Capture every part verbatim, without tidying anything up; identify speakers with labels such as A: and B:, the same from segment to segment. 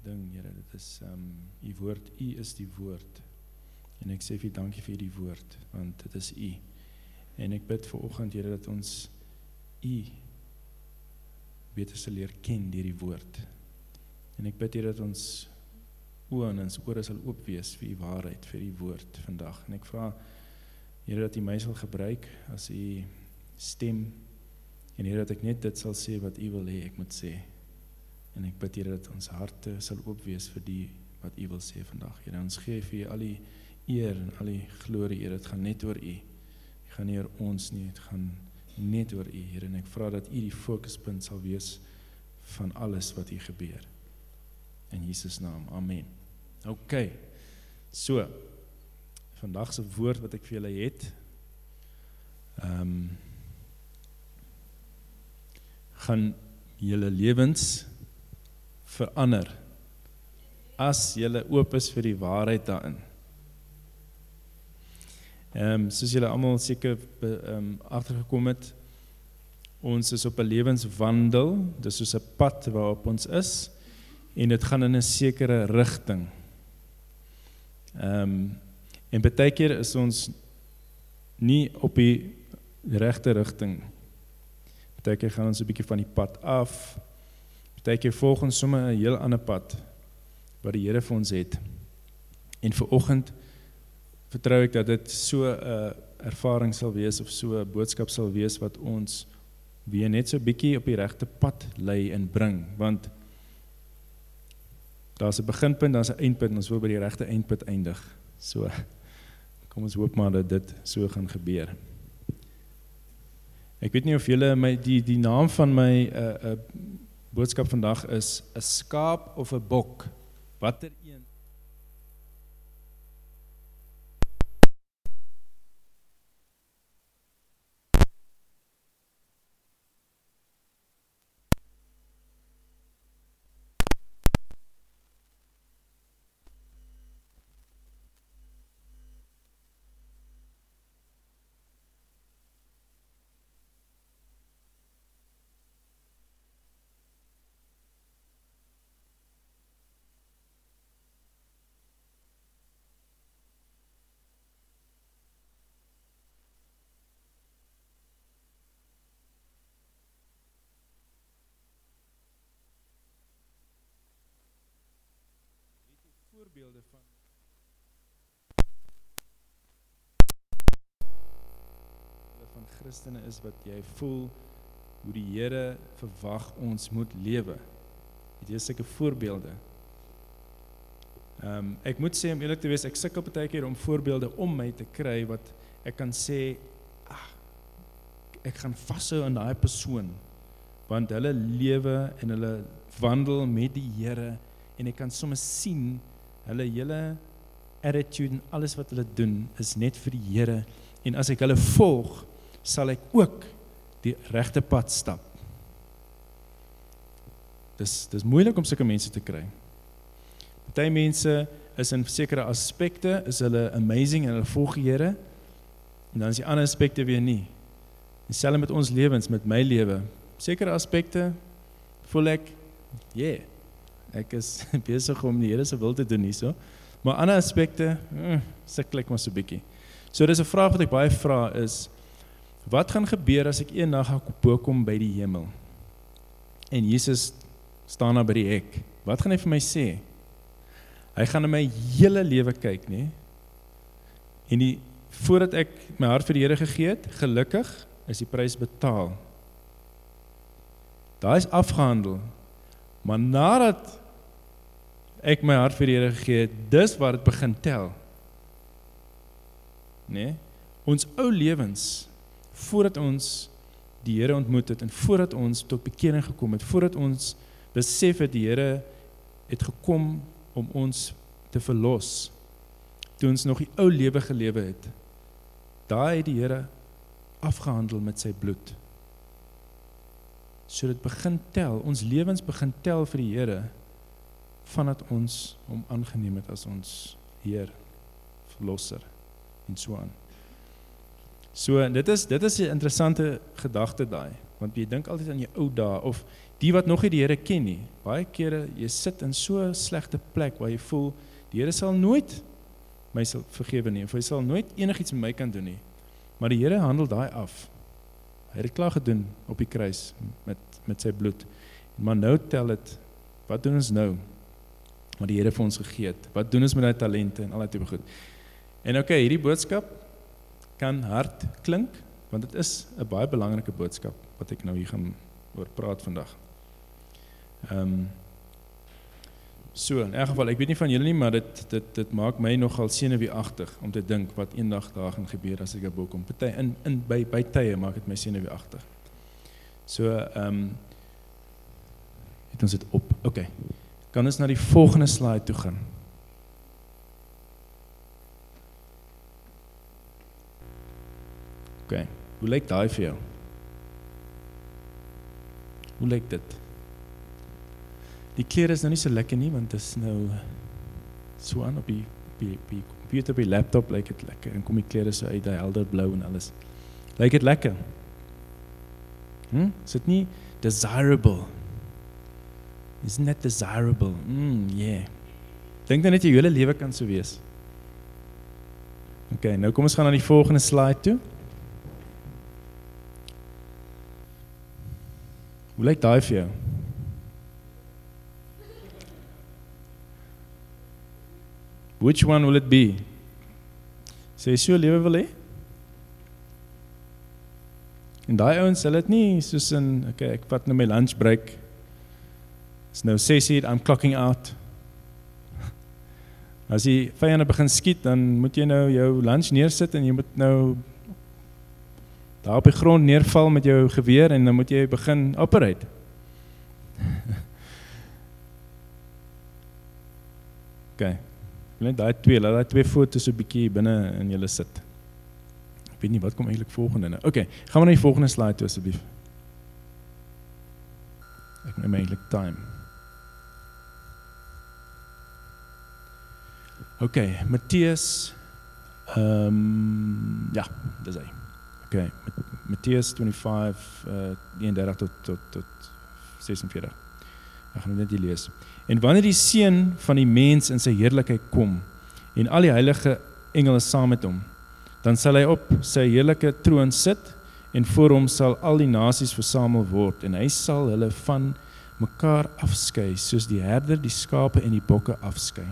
A: ding, Here, dit is, um, U woord, U is die woord. En ek sê vir U dankie vir die woord, want dit is U. En ek bid vir oggend, Here, dat ons U beter sal leer ken deur die woord. En ek bid, Here, dat ons oë en ons ore sal oop wees vir U waarheid, vir U woord vandag. En ek vra, Here, dat U my sal gebruik as U stem, en Here, dat ek net dit sal sê wat U wil hê ek moet sê. En ek bid, Here, dat ons harte sal oop wees vir die wat U wil sê vandag. Here, ons gee vir U al die eer en al die glorie, Here, dit gaan net oor U. Dit gaan nie oor ons nie, dit gaan net oor U, Here, en ek vra dat U die fokuspunt sal wees van alles wat hier gebeur. In Jesus naam, amen. Ok, so, vandag se woord wat ek vir julle het, um, gaan julle lewens verander, as julle oop is vir die waarheid daarin. Um, soos julle almal seker um, agtergekom het, ons is op 'n lewenswandel, dis soos 'n pad waarop ons is, en dit gaan in 'n sekere rigting. Um, en baie keer is ons nie op die regte rigting. Baie keer gaan ons 'n bietjie van die pad af, baie keer volg ons sommer 'n heel ander pad, wat die Here vir ons het. En vir oggend vertrou ek dat dit so 'n ervaring sal wees, of so 'n boodskap sal wees, wat ons weer net so bietjie op die regte pad lei en bring, want daar's 'n beginpunt, daar's 'n eindpunt, en ons wil by die regte eindpunt eindig. So, kom ons hoop maar dat dit so gaan gebeur. Ek weet nie of julle my, die, die naam van my uh, uh, boodskap vandag is, 'n skaap of 'n bok, watter een? Voorbeelde van van Christene is wat jy voel hoe die Here verwag ons moet lewe. Het jy sulke voorbeelde? Um, ek moet sê, om eerlik te wees, ek sukkel baie keer om voorbeelde om my te kry wat ek kan sê, ag, ek gaan vashou aan daai persoon, want hulle lewe en hulle wandel met die Here, en ek kan sommer sien hulle hele attitude en alles wat hulle doen is net vir die Here, en as ek hulle volg, sal ek ook die regte pad stap. Dis, dis moeilik om sulke mense te kry. Party mense is in sekere aspekte, is hulle amazing en hulle volg die Here, en dan is die ander aspekte weer nie. Dieselfde met ons lewens, met my lewe. Sekere aspekte voel ek, yeah, ek is besig om die Here se wil te doen hierso, maar ander aspekte, eh, sukkel ek maar so bietjie. So dis 'n vraag wat ek baie vra is, wat gaan gebeur as ek eendag gaan kom by die hemel? En Jesus staan daar by die hek. Wat gaan hy vir my sê? Hy gaan na my hele lewe kyk, nee? En die, voordat ek my hart vir die Here gegee het, gelukkig is die prys betaal. Daai is afgehandel. Maar nadat ek my hart vir die Here gegee het, dis waar dit begin tel. Nee? Ons ou lewens, voordat ons die Here ontmoet het, en voordat ons tot bekering gekom het, voordat ons besef het die Here het gekom om ons te verlos, toe ons nog die ou lewe gelewe het, daar het die Here afgehandel met sy bloed. So dit begin tel, ons lewens begin tel vir die Here, vandat ons hom aangeneem het as ons Heer, Verlosser, en so aan. So, dit is, dit is 'n interessante gedagte daai. want jy dink altyd aan jou ou dae, of die wat nog nie die Here ken nie. Baie kere, jy sit in so 'n slegte plek, waar jy voel, die Here sal nooit my sal vergewe nie, of hy sal nooit enigiets met my kan doen nie. Maar die Here handel daai af. Hy het dit klaar gedoen op die kruis, met, met sy bloed. Maar nou tel het, wat doen ons nou? Wat die Here vir ons gegee het. Wat doen ons met die talente en al die tipe goed? En oké, okay, hierdie boodskap kan hard klink, want dit is 'n baie belangrike boodskap, wat ek nou hier gaan oor praat vandag. Ehm um, So, in elk geval, ek weet nie van julle nie, maar dit, dit, dit maak my nogal senuweeagtig om te dink wat eendag daar gaan gebeur as ek daar bo kom. Party, in, in, by, by tye maak dit my senuweeagtig. So, ehm um, het ons dit op. Ok, kan ons na die volgende slide toe gaan? Ok, hoe lyk daai vir jou? Hoe lyk dit? Die klere is nou nie so lekker nie, want dit is nou so aan op die, op die, op die computer, op die laptop lyk dit lekker, en kom die klere so uit, die helder blauw en alles. Lyk dit lekker? Hm? Is dit nie desirable? Isn't that desirable? Mm, yeah. Dink dan net jy hele lewe kan so wees. Ok, nou kom ons gaan na die volgende slide toe. Hoe lyk daai vir jou? Which one will it be? Sê jy so lewe wil hê? En daai ouens, hulle het nie soos in, okay, ek vat nou my lunch break. Is nou ses uur, I'm clocking out. As die vyande begin skiet, dan moet jy nou jou lunch neersit en jy moet nou daar op die grond neerval met jou geweer en dan moet jy begin operate. Okay. Ek wil net daai twee, laat daai twee foto's so 'n bietjie binne in julle sit. Ek weet nie wat kom eintlik volgende nou. Okay, gaan we na die volgende slide toe asseblief. Ek neem eintlik time. Okay, Matteus um, ja, dis hy. Okay, Matteus vyf-vyf, uh, eenendertig tot, tot, tot sesenveertig. Ek gaan net die lees. En wanneer die seun van die mens in sy heerlikheid kom, en al die heilige engele saam met hom, dan sal hy op sy heerlike troon sit, en voor hom sal al die nasies versamel word, en hy sal hulle van mekaar afskei, soos die herder die skape en die bokke afskei.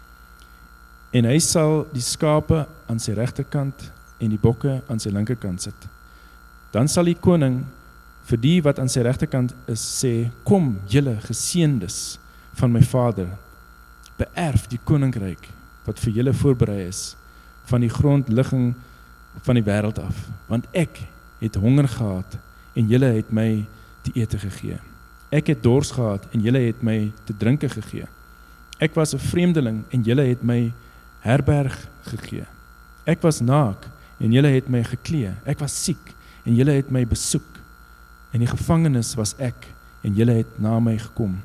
A: En hy sal die skape aan sy regterkant, en die bokke aan sy linkerkant sit. Dan sal die koning vir die wat aan sy regterkant is sê, kom julle geseëndes van my Vader, beerf die koninkryk wat vir julle voorberei is van die grondligging van die wêreld af, want ek het honger gehad en julle het my te ete gegee. Ek het dors gehad en julle het my te drinke gegee. Ek was 'n vreemdeling en julle het my herberg gegee. Ek was naak en julle het my geklee. Ek was siek en julle het my besoek. In die gevangenis was ek en julle het na my gekom.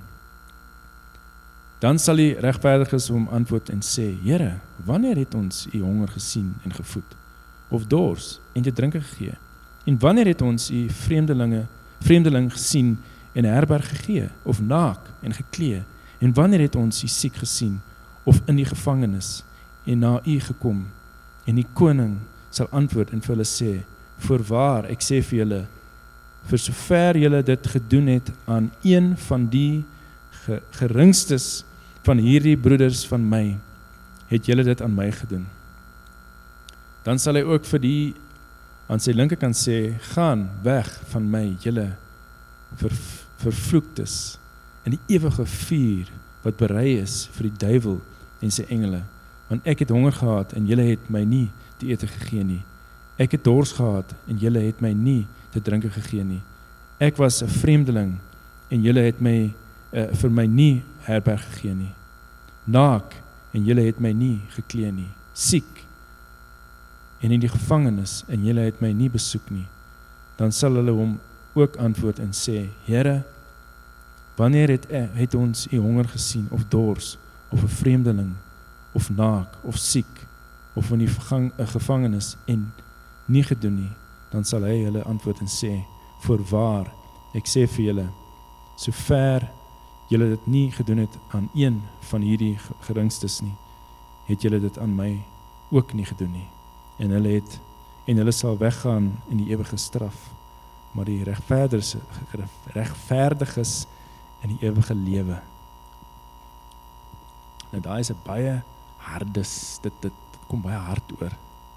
A: Dan sal die regverdiges hom antwoord en sê, Here, wanneer het ons u honger gesien en gevoed, of dors en te drinke gegee? En wanneer het ons u vreemdelinge, vreemdeling gesien en 'n herberg gegee, of naak en geklee? En wanneer het ons u siek gesien, of in die gevangenis en na u gekom? En die koning sal antwoord en vir hulle sê, voorwaar, ek sê vir julle, vir sover julle dit gedoen het aan een van die geringstes van hierdie broeders van my, het julle dit aan my gedoen. Dan sal hy ook vir die aan sy linkerkant sê, gaan weg van my, julle ver, vervloektes, in die ewige vuur, wat berei is vir die duiwel en sy engele, want ek het honger gehad, en julle het my nie te ete gegee nie. Ek het dors gehad, en julle het my nie te drinke gegee nie. Ek was 'n vreemdeling, en julle het my uh, vir my nie herberg gegee nie. Naak, en julle het my nie geklee nie. Siek, en in die gevangenis, en julle het my nie besoek nie. Dan sal hulle hom ook antwoord en sê, Here, wanneer het, het ons u honger gesien, of dors, of 'n vreemdeling, of naak, of siek, of in die gevangenis, en nie gedoen nie, dan sal hy hulle antwoord en sê, Voorwaar, ek sê vir julle, sover julle dit nie gedoen het aan een van hierdie geringstes nie, het julle dit aan my ook nie gedoen nie. En hulle het, en hulle sal weggaan in die ewige straf, maar die rechtvaardiges, rechtvaardiges in die ewige lewe. Nou daar is 'n baie hardes, dit, dit, dit kom baie hard oor.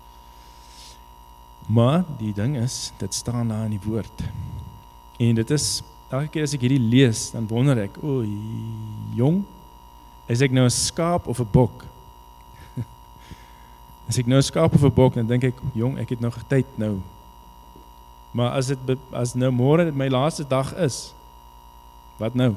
A: Maar die ding is, dit staan daar in die woord. En dit is, elke keer as ek hierdie lees, dan wonder ek, o, jong, is ek nou 'n skaap of 'n bok? As ek nou 'n skaap of 'n bok, dan dink ek, jong, ek het nog tyd nou. Maar as dit as nou môre dit my laaste dag is, wat nou?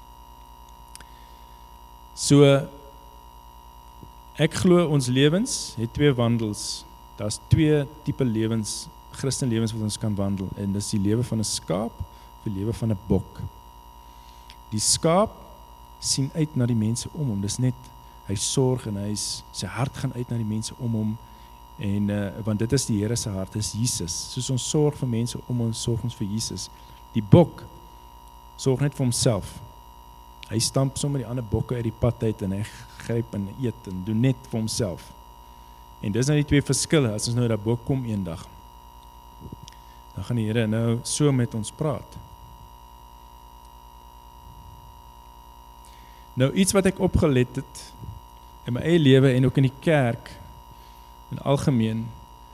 A: So, ek glo ons lewens het twee wandels. Daar's twee tipe lewens, Christen lewens wat ons kan wandel. En dis die lewe van 'n skaap, of die lewe van 'n bok. Die skaap sien uit na die mense om hom. Dis net, hy sorg en hy is, sy hart gaan uit na die mense om hom. En, uh, want dit is die Here se hart, dis Jesus. Soos ons sorg vir mense om ons, sorg ons vir Jesus. Die bok sorg net vir homself. Hy stamp sommer die ander bokke uit die pad uit en hy gryp en eet en doen net vir homself. En dis nou die twee verskille, as ons nou daar bo kom eendag. Dan gaan die Here nou so met ons praat. Nou iets wat ek opgelet het in my eie lewe en ook in die kerk in algemeen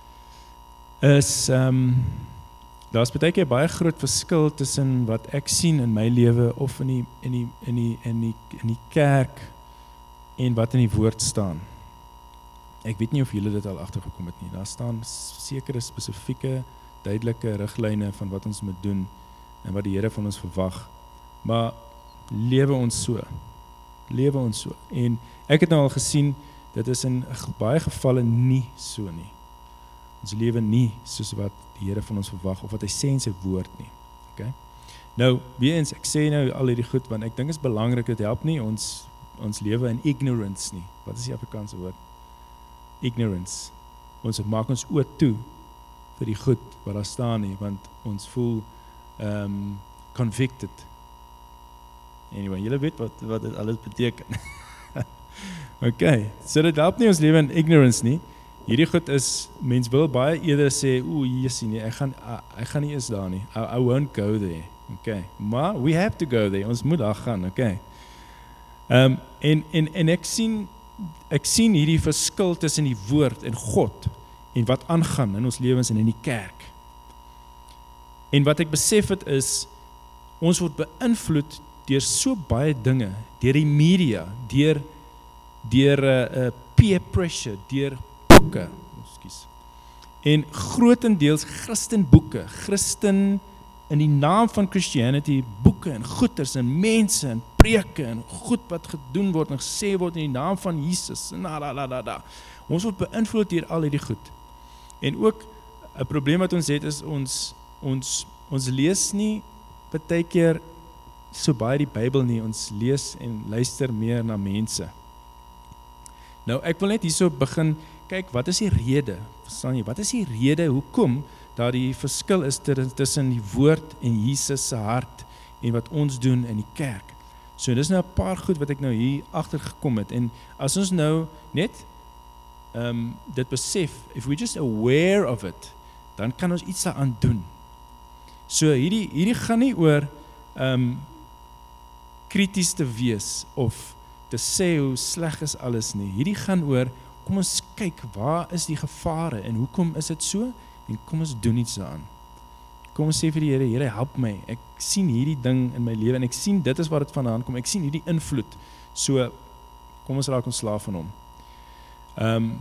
A: is um, daar's baie keer baie groot verskil tussen wat ek sien in my lewe of in die in die in die in die in die kerk en wat in die woord staan. Ek weet nie of julle dit al agtergekom het nie. Daar staan sekere spesifieke duidelike riglyne van wat ons moet doen en wat die Here van ons verwag. Maar lewe ons so. Lewe ons so. En ek het nou al gesien, dit is in baie gevalle nie so nie. Ons lewe nie soos wat die Here van ons verwag, of wat hy sê in sy woord nie. Okay? Nou, weer eens, ek sê nou al hierdie goed, want ek dink is belangrik, dit help nie ons, ons lewe in ignorance nie. Wat is die Afrikaanse woord? Ignorance. Ons maak ons oor toe vir die goed wat daar staan nie, want ons voel um, convicted. Anyway, julle weet wat, wat dit alles beteken. Okay, so dit help nie ons lewe in ignorance nie. Hierdie goed is, mens wil baie eerder sê, oeh, Jesusie nie, ek gaan, ek gaan nie eens daar nie. I, I won't go there. Okay, maar we have to go there. Ons moet daar gaan, okay. Um, en, en, en ek sien, ek sien hierdie verskil tussen die woord en God en wat aangaan in ons lewens en in die kerk. En wat ek besef het is, ons word beïnvloed deur so baie dinge, deur die media, deur deur uh, uh, peer pressure, deur boeke, ekskuus. En grootendeels Christen boeke, Christen in die naam van Christianity, boeke en goeders en mense en preke en goed wat gedoen word en gesê word in die naam van Jesus. Na, da, da, da, da. Ons word beïnvloed deur al hierdie goed. En ook 'n probleem wat ons het is ons ons ons lees nie baie keer so baie die Bybel nie, ons lees en luister meer na mense. Nou ek wil net hierso begin kyk, wat is die rede? Verstaan jy? Wat is die rede hoekom daar die verskil is tussen die woord en Jesus se hart en wat ons doen in die kerk? So dis nou 'n paar goed wat ek nou hier agter gekom het en as ons nou net um, dit besef, if we just aware of it, dan kan ons iets daaraan doen. So hierdie hierdie gaan nie oor um, krities te wees of te sê hoe sleg is alles nie. Hierdie gaan oor, kom ons kyk, waar is die gevare en hoekom is dit so? En kom ons doen iets daaraan. Kom ons sê vir die Here, Here help my, ek sien hierdie ding in my lewe en ek sien dit is waar dit vandaan kom, ek sien hierdie invloed. So, kom ons raak ontslaaf van hom. Um,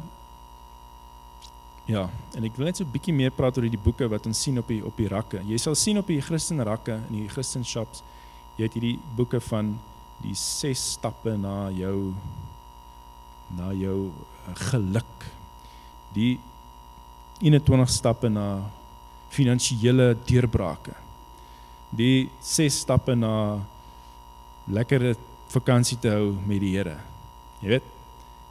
A: ja, en ek wil net so 'n bietjie meer praat oor die boeke wat ons sien op die, op die rakke. Jy sal sien op die Christen rakke, in die Christen shops, jy het hierdie boeke van die ses stappe na jou na jou geluk, die eenentwintig stappe na finansiële deurbrake, die ses stappe na lekkere vakansie te hou met die Here. Jy weet,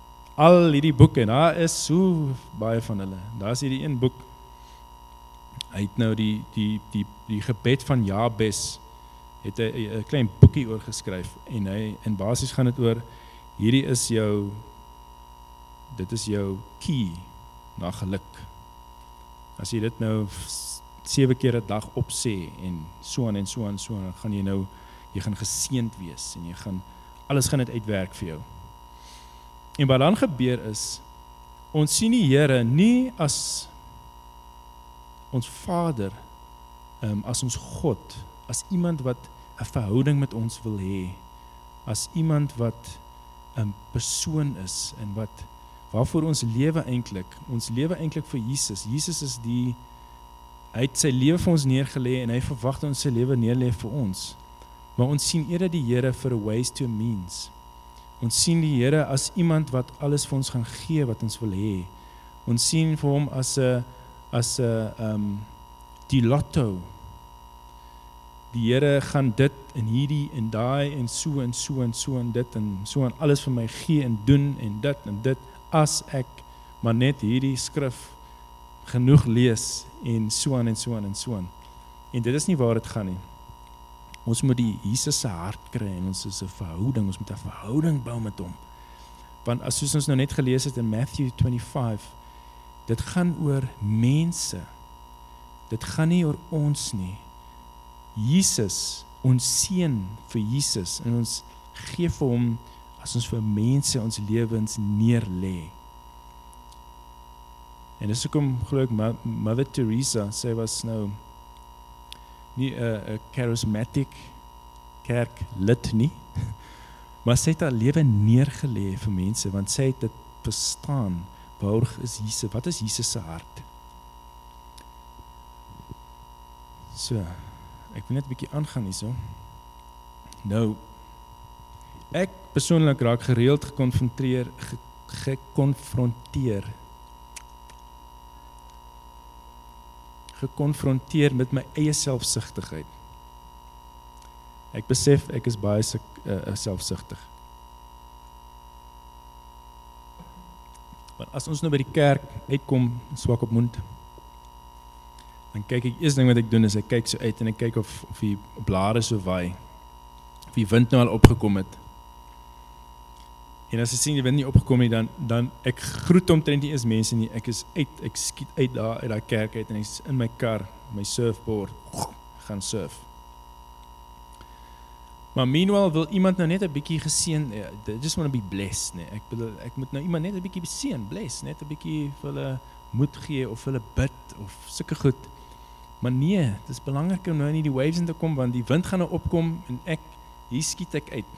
A: al hierdie boeke, daar is so baie van hulle. Daar is hierdie een boek, Hy het nou die, die, die, die gebed van Jabes, het 'n klein boekie oor geskryf, en hy, en basies gaan dit oor, hierdie is jou, dit is jou key na geluk. As jy dit nou sewe keer 'n dag opsê, en so aan en so aan, so aan, dan gaan jy nou, jy gaan geseënd wees, en jy gaan, alles gaan dit uitwerk vir jou. En wat dan gebeur is, ons sien die Here nie as ons Vader, um, as ons God, as iemand wat 'n verhouding met ons wil hê, as iemand wat 'n persoon is, en wat, waarvoor ons lewe eintlik, ons lewe eintlik vir Jesus. Jesus is die, hy het sy lewe vir ons neergelê, en hy verwag dat ons sy lewe neerlê vir ons. Maar ons sien eerder die Here vir 'n ways to a means. Ons sien die Here as iemand wat alles vir ons gaan gee wat ons wil hê. Ons sien vir hom as 'n as 'n um, die lotto. Die Here gaan dit en hierdie en daai en so en so en so en dit en so en alles vir my gee en doen en dit en dit, as ek maar net hierdie skrif genoeg lees en so aan en so aan en so aan. En dit is nie waar dit gaan nie. Ons moet die Jesus se hart kry, en ons is 'n verhouding, ons moet 'n verhouding bou met hom. Want as soos ons nou net gelees het in Matthew twenty-five, dit gaan oor mense. Dit gaan nie oor ons nie. Jesus, ons seën vir Jesus, en ons gee vir hom, as ons vir mense ons lewens neerlê. En dis hoekom glo ek Mother Teresa, sy was nou nie 'n charismatic kerk lid nie, maar sy het haar lewe neergelê vir mense, want sy het dit verstaan, waar is Jesus, wat is Jesus se hart? So, ek wil net 'n bietjie aangaan hierso. Nou, ek persoonlik raak gereeld gekonfronteer, ge, gekonfronteer, gekonfronteer met my eie selfsugtigheid. Ek besef ek is baie uh, selfsugtig. Want as ons nou by die kerk uitkom, swak op mond, dan kyk ek, eerste ding wat ek doen is, ek kyk so uit en ek kyk of, of die blare so waai, of die wind nou al opgekom het. En as ek sien die wind nie opgekom het, dan, dan ek groet omtrent nie eens mense nie, ek is uit, ek skiet uit daar, uit die kerk uit, en ek is in my kar, my surfboard, gaan surf. Maar meanwhile wil iemand nou net 'n bietjie geseën, they just want to be blessed, nee. Ek bedoel, ek moet nou iemand net 'n bietjie beseën, bless, net 'n bietjie vir hulle moed gee, of hulle bid, of sulke goed. Maar nee, dit is belangrik om nou nie die waves in te kom, want die wind gaan nou opkom, en ek, hier skiet ek uit.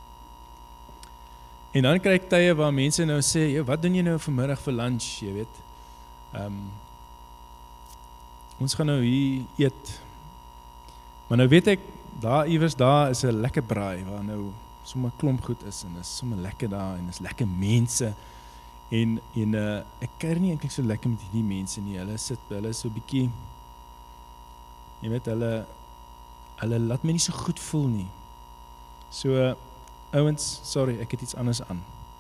A: En dan kry ek tye waar mense nou sê, "Jo, wat doen jy nou vanmiddag vir lunch?" Jy weet. Um, ons gaan nou hier eet. Maar nou weet ek, daar iewers daar is 'n lekker braai, waar nou sommer klomp goed is, en is sommer lekker daar, en is lekker mense. En, en uh, ek kuier nie eintlik so lekker met die mense nie, hulle sit, hulle is so bietjie, jy weet, hulle, hulle laat my nie so goed voel nie. So, uh, ouens, sorry, ek het iets anders aan.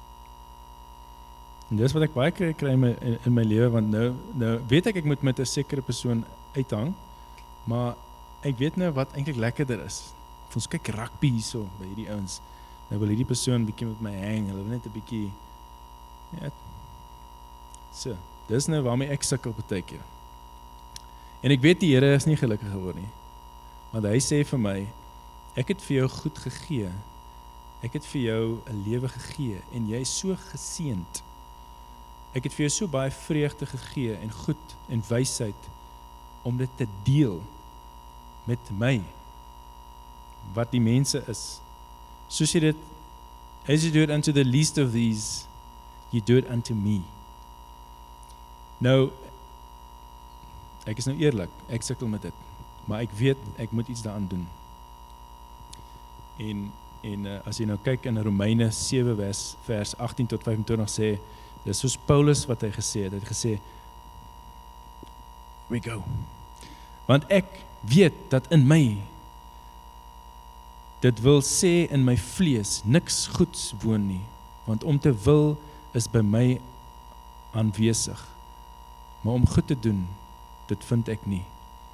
A: En dis wat ek baie keer kry in my, in, in my lewe, want nou, nou weet ek, ek moet met 'n sekere persoon uithang, maar ek weet nou wat eintlik lekkerder is. Of ons kyk rugby hierso by hierdie ouens, nou wil hierdie persoon bietjie met my hang, hulle wil net 'n bietjie, ja, so, dis nou waarmee ek sukkel partykeer. En ek weet die Here is nie gelukkig geword nie, want hy sê vir my, ek het vir jou goed gegee, ek het vir jou 'n lewe gegee, en jy is so geseënd. Ek het vir jou so baie vreugde gegee, en goed, en wysheid, om dit te deel met my, wat die mense is. Soos jy dit, as you do it unto the least of these, you do it unto me. Nou, ek is nou eerlik, ek sukkel met dit, maar ek weet, ek moet iets daaraan doen. En, en uh, as jy nou kyk in Romeine sewe vers, vers agttien tot vyf-en-twintig sê, dis soos Paulus wat hy gesê het, hy het gesê, we go. Want ek weet dat in my, dit wil sê in my vlees, niks goeds woon nie, want om te wil is by my aanwesig, maar om goed te doen, dit vind ek nie.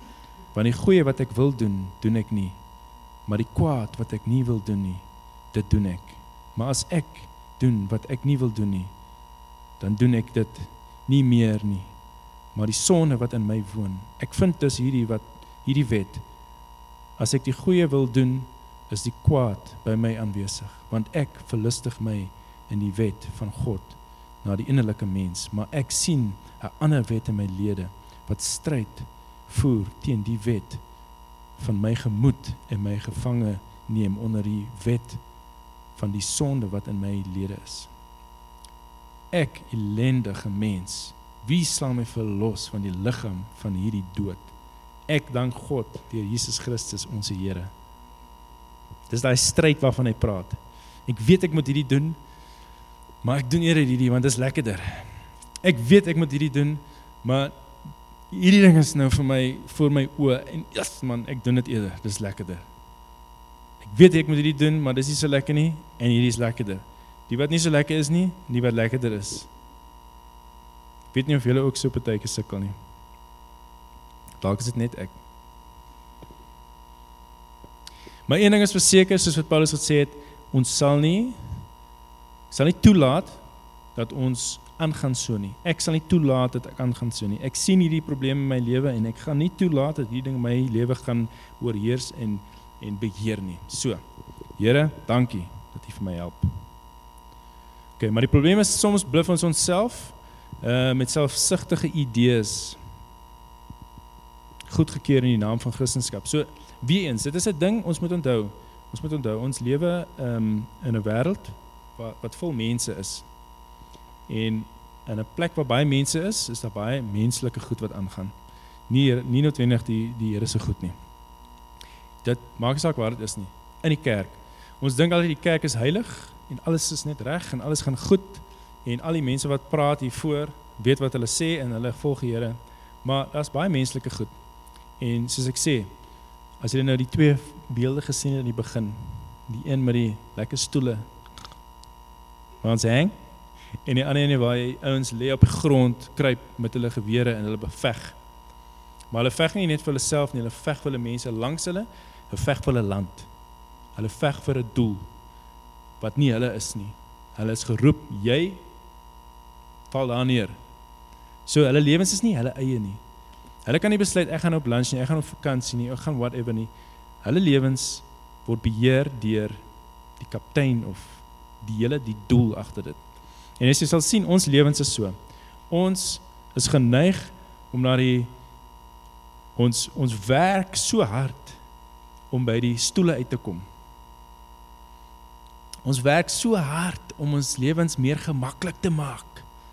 A: Want die goeie wat ek wil doen, doen ek nie. Maar die kwaad wat ek nie wil doen nie, dit doen ek. Maar as ek doen wat ek nie wil doen nie, dan doen ek dit nie meer nie. Maar die sonde wat in my woon, ek vind dus hierdie, wat, hierdie wet, as ek die goeie wil doen, is die kwaad by my aanwesig, want ek verlustig my in die wet van God, na die innerlike mens, maar ek sien 'n ander wet in my lede, wat stryd voer teen die wet van my gemoed en my gevange neem onder die wet van die sonde wat in my lede is. Ek, ellendige mens, wie sal my verlos van die liggaam van hierdie dood? Ek dank God deur Jesus Christus, ons Here. Dis daai stryd waarvan hy praat. Ek weet ek moet hierdie doen, maar ek doen eerder hierdie, want dit is lekkerder. Ek weet ek moet hierdie doen, maar hierdie ding is nou vir my, voor my oë, en yes man, ek doen dit eerder, dit is lekkerder. Ek weet ek moet hierdie doen, maar dit is nie so lekker nie, en hierdie is lekkerder. Die wat nie so lekker is nie, die wat lekkerder is. Ek weet nie of julle ook so partyke sukkel nie. Dalk is dit net ek. Maar een ding is verseker, soos wat Paulus gesê het, ons sal nie, sal nie toelaat dat ons aangaan so nie. Ek sal nie toelaat dat ek aangaan so nie. Ek sien hierdie probleme in my lewe en ek gaan nie toelaat dat hierdie ding in my lewe gaan oorheers en, en beheer nie. So, Here, dankie dat U vir my help. Okay, maar die probleem is, soms bluf ons onsself uh, met selfsugtige idees goedgekeur in die naam van Christendom. So, wie eens, dit is 'n ding, ons moet onthou, ons moet onthou, ons lewe um, in 'n wêreld wat, wat vol mense is. En in 'n plek waar baie mense is, is daar baie menslike goed wat aangaan. Nie, nie noodwendig die, die Here se goed nie. Dit maak nie saak waar dit is nie. In die kerk. Ons dink altyd die kerk is heilig, en alles is net reg, en alles gaan goed, en al die mense wat praat hiervoor, weet wat hulle sê, en hulle volg die Here. Maar daar is baie menslike goed. En soos ek sê, as jy nou die twee beelde gesien het in die begin, die een met die lekker stoele, waar ons hang, en die ander ene waar jy ouens lê op die grond, kruip met hulle gewere en hulle beveg. Maar hulle veg nie net vir hulle self nie, hulle veg vir hulle mense langs hulle, hulle veg vir hulle land. Hulle veg vir 'n doel, wat nie hulle is nie. Hulle is geroep, jy val daar neer. So hulle lewens is nie hulle eie nie. Hulle kan nie besluit, ek gaan op lunch nie, ek gaan op vakansie nie, ek gaan whatever nie. Hulle lewens word beheer deur die kaptein of die hele, die doel agter dit. En as jy sal sien, ons lewens is so. Ons is geneig om na die, ons, ons werk so hard om by die stoele uit te kom. Ons werk so hard om ons lewens meer gemaklik te maak.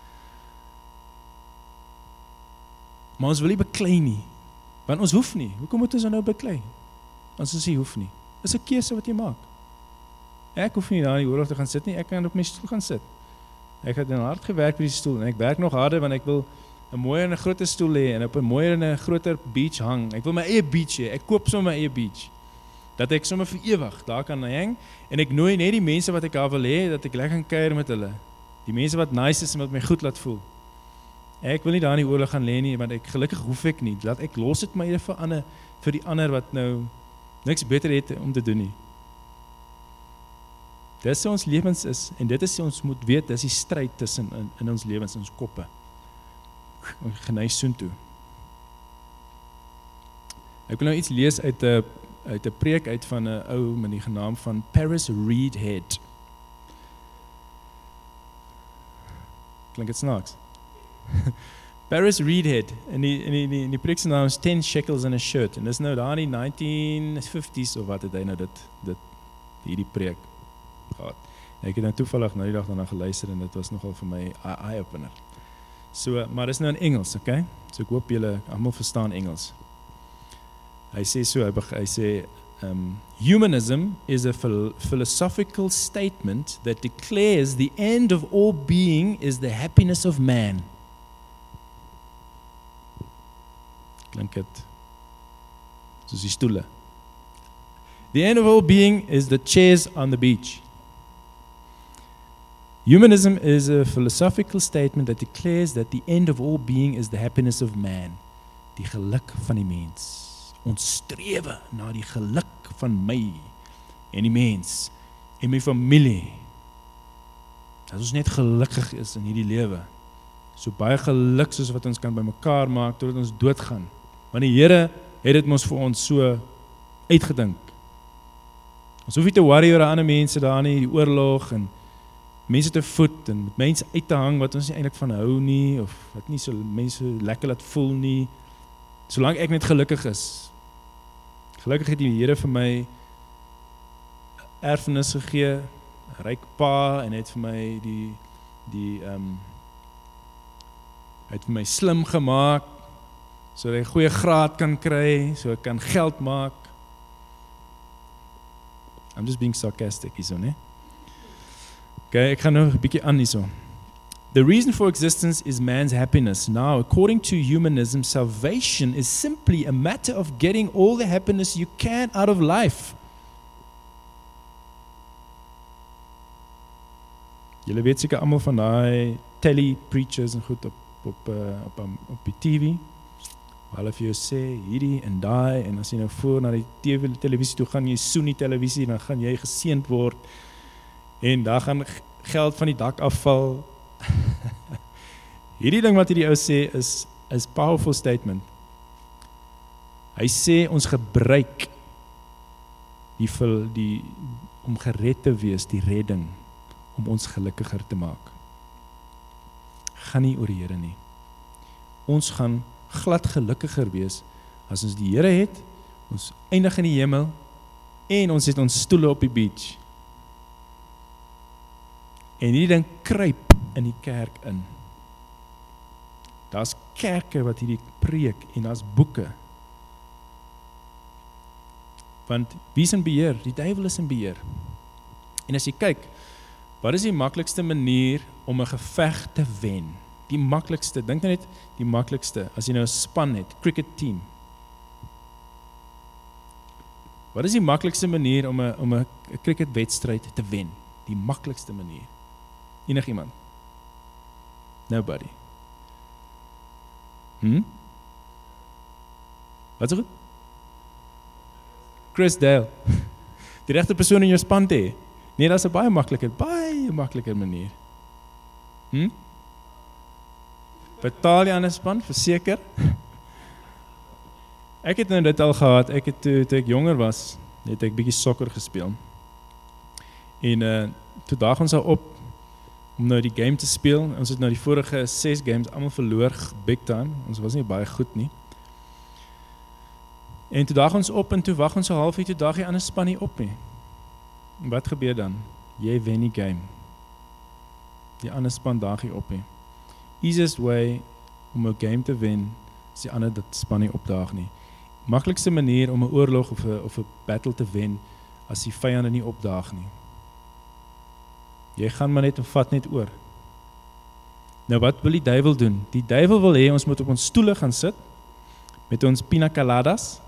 A: Maar ons wil nie beklei nie, want ons hoef nie. Hoekom moet ons nou beklei? Ons is nie hoef nie. Dis 'n keuse wat jy maak. Ek hoef nie daar in die oorlog te gaan sit nie, ek kan op my stoel gaan sit. Ek het nou hard gewerk by die stoel, en ek werk nog harder, want ek wil 'n mooier en 'n groter stoel hê, en op 'n mooier en 'n groter beach hang. Ek wil my eie beach hê, ek koop sommer my eie beach. Dat ek sommer vir ewig daar kan hang, en ek nooi net die mense wat ek daar wil hê, dat ek lekker kan kuier met hulle. Die mense wat nice is en wat my goed laat voel. Ek wil nie daar in die oorlog gaan lê nie, want ek gelukkig hoef ek nie. Laat ek los dit my vir ander, vir die ander wat nou niks beter het om te doen nie. Dit is ons lewens is, en dit is ons moet weet, dit is die stryd tussen in, in ons lewens, in ons koppe. Geneig soontoe. Ek wil nou iets lees uit 'n uit 'n preek uit van 'n ou met die naam van Paris Reidhead. Klink dit snaaks? Paris Reidhead, en die, en die, die, die preek se naam is ten shekels in a shirt, en dis nou daar in die nineteen fifties of wat het hy nou dit, dit hierdie preek gehad. Ek het nou toevallig nou die dag daarna geluister, en dit was nogal vir my eye-opener. So, maar dis nou in Engels, okay? So ek hoop julle almal verstaan Engels. Hy sê so, hy, hy sê, um, humanism is a phil philosophical statement that declares the end of all being is the happiness of man. Klink dit soos die stoele. The end of all being is the chairs on the beach. Humanism is a philosophical statement that declares that the end of all being is the happiness of man. Die geluk van die mens. Ons strewe na die geluk van my en die mens en my familie. Dat ons net gelukkig is in hierdie lewe. So baie geluk soos wat ons kan by mekaar maak totdat ons doodgaan. Want die Here het dit mos vir ons so uitgedink. Ons hoef nie te worry oor ander mense daar nie, die oorlog en mense te voed en met mense uit te hang wat ons nie eintlik van hou nie of wat nie so mense lekker laat voel nie. Solank ek net gelukkig is. Gelukkig het die Here vir my erfenis gegee, 'n ryk pa en het vir my die die ehm um, het vir my slim gemaak sodat ek 'n goeie graad kan kry, so ek kan geld maak. I'm just being sarcastic hierso, né? Okay, ek gaan nou 'n bietjie aan hierso. The reason for existence is man's happiness. Now, according to humanism, salvation is simply a matter of getting all the happiness you can out of life. Julle weet seker almal van daai telly preachers en goed op op uh, op um, op die T V. Hulle vir jou sê hierdie en daai en as jy nou voor na die T V televisie toe gaan, jy soen die televisie, dan gaan jy geseënd word en daar gaan geld van die dak afval. Hierdie ding wat hierdie ou sê is is powerful statement. Hy sê ons gebruik die vir die om gered te wees, die redding om ons gelukkiger te maak. Gaan nie oor die Here nie. Ons gaan glad gelukkiger wees as ons die Here het, ons eindig in die hemel en ons het ons stoele op die beach. En hierdie ding kruip in die kerk in. Daar's kerke wat hierdie preek en daar's boeke. Want wie is in beheer? Die duiwel is in beheer. En as jy kyk, wat is die maklikste manier om 'n geveg te wen? Die maklikste, dink net die maklikste, as jy nou 'n span het, cricket team. Wat is die maklikste manier om 'n om 'n cricketwedstryd te wen? Die maklikste manier. Enigiemand? Nobody. Hm? Wat is goed? Chris Dale. Die regte persoon in jou span te hê. Nee, dat is 'n baie makliker, baie makliker manier. Hm? Betaal jy aan 'n span, verseker? Ek het nou dit al gehad, ek het toe, toe ek jonger was, het ek bietjie sokker gespeel. En uh, toe daag ons al op om nou die game te speel. Ons het nou die vorige ses games almal verloor, big time. Ons was nie baie goed nie. En toe daag ons op en toe wag ons so halfuur, toe daag die ander span nie op nie. En wat gebeur dan? Jy wen die game. Die ander span daag nie op nie. Easiest way om 'n game te wen, is die ander dat span nie opdaag nie. Maklikste manier om 'n oorlog of 'n of 'n battle te wen, as die vyande nie opdaag nie. Jy gaan maar net en vat net oor. Nou wat wil die duiwel doen? Die duiwel wil hê ons moet op ons stoele gaan sit, met ons pina coladas,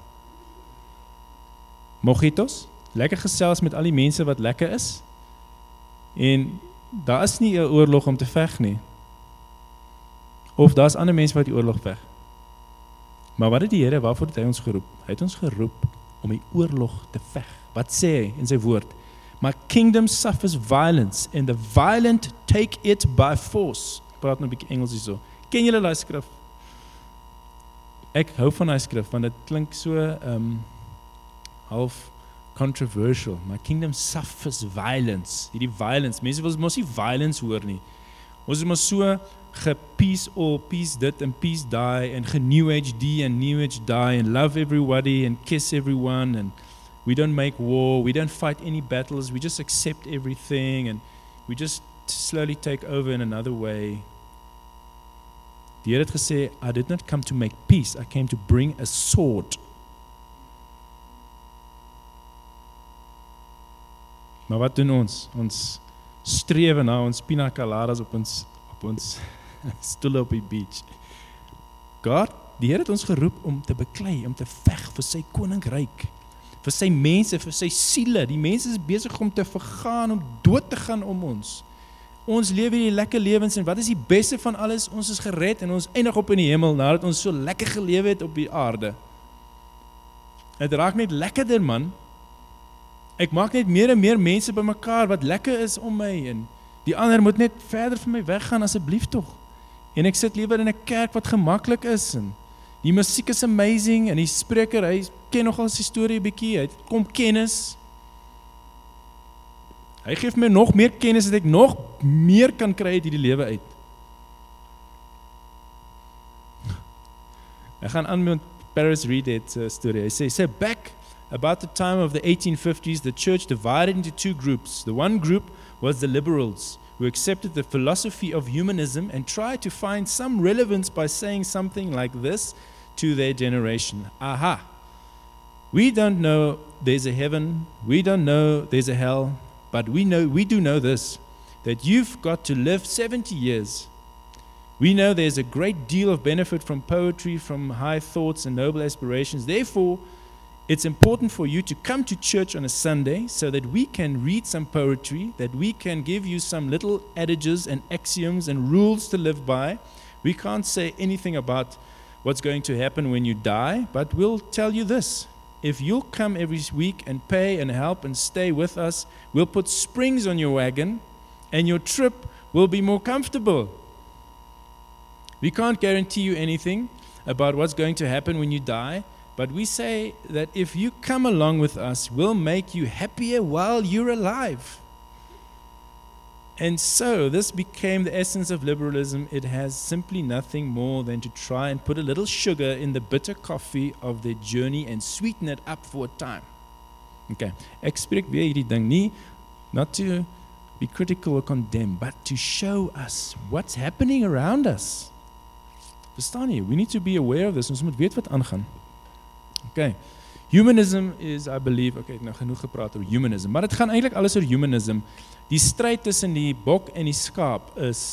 A: mojitos, lekker gesels met al die mense wat lekker is, en daar is nie 'n oorlog om te veg nie. Of daar is ander mense wat die oorlog veg. Maar wat het die Here, waarvoor het hy ons geroep? Hy het ons geroep om die oorlog te veg. Wat sê hy in sy woord? My kingdom suffers violence, and the violent take it by force. Ek praat nou 'n bietjie Engels hierso. Ken julle daai skrif? Ek hou van daai skrif, want dit klink so um, half controversial. My kingdom suffers violence. Hierdie violence, mense wil mos nie violence hoor nie. Ons is mos so ge-peace all, peace dit en peace die, en ge-new age die en new age die, and love everybody and kiss everyone, and we don't make war, we don't fight any battles, we just accept everything, and we just slowly take over in another way. Die Here het gesê, I did not come to make peace, I came to bring a sword. Maar wat doen ons? Ons strewe na ons pina coladas op ons, op ons stoele op die beach. God, die Here het ons geroep om te beklei, om te veg vir sy koninkryk, vir sy mense, vir sy siele. Die mense is besig om te vergaan, om dood te gaan om ons. Ons lewe hierdie lekker lewens, en wat is die beste van alles? Ons is gered en ons eindig op in die hemel, nadat ons so lekker gelewe het op die aarde. Dit raak net lekkerder, man. Ek maak net meer en meer mense by mekaar wat lekker is om my, en die ander moet net verder van my weggaan, asseblief tog. En ek sit liewer in 'n kerk wat gemaklik is, en die musiek is amazing, en die spreker, hy ken nogal sy storie 'n bietjie, hy kom kennis. Hy gee my nog meer kennis, dat ek nog meer kan kry uit hierdie lewe uit. Ek gaan aan met Paris Reed het uh, story. Hy sê, so back about the time of the eighteen fifties, the church divided into two groups. The one group was the liberals, who accepted the philosophy of humanism and tried to find some relevance by saying something like this to their generation. Aha! We don't know there's a heaven, we don't know there's a hell, but we know we do know this, that you've got to live seventy years. We know there's a great deal of benefit from poetry, from high thoughts and noble aspirations. Therefore, it's important for you to come to church on a Sunday so that we can read some poetry, that we can give you some little adages and axioms and rules to live by. We can't say anything about what's going to happen when you die, but we'll tell you this. If you'll come every week and pay and help and stay with us, we'll put springs on your wagon and your trip will be more comfortable. We can't guarantee you anything about what's going to happen when you die, but we say that if you come along with us, we'll make you happier while you're alive. And so this became the essence of liberalism. It has simply nothing more than to try and put a little sugar in the bitter coffee of their journey and sweeten it up for a time. Okay, ek spreek weer hierdie ding nie, not to be critical or condemn, but to show us what's happening around us. Verstaan jy? We need to be aware of this. Ons moet weet wat aangaan. Okay. Humanism is, I believe, okay, nou genoeg gepraat oor humanism, maar dit gaan eintlik alles oor humanism. Die stryd tussen die bok en die skaap is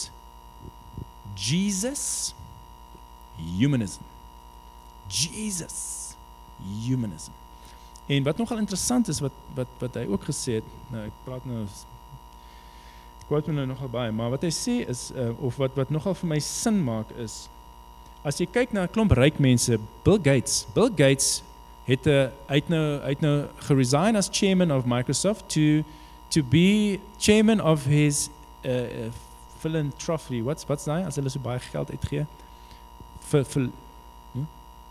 A: Jesus, humanism. Jesus, humanism. En wat nogal interessant is, wat, wat, wat hy ook gesê het, nou ek praat nou, ek quote my nou nogal baie, maar wat hy sê is, uh, of wat, wat nogal vir my sin maak is, as jy kyk na 'n klomp ryk mense, Bill Gates, Bill Gates het uh, uit nou uit nou geresign as chairman of Microsoft to to be chairman of his uh, uh, philanthropy. What's what's daai as hulle so baie geld uitgee? Vir vir hm?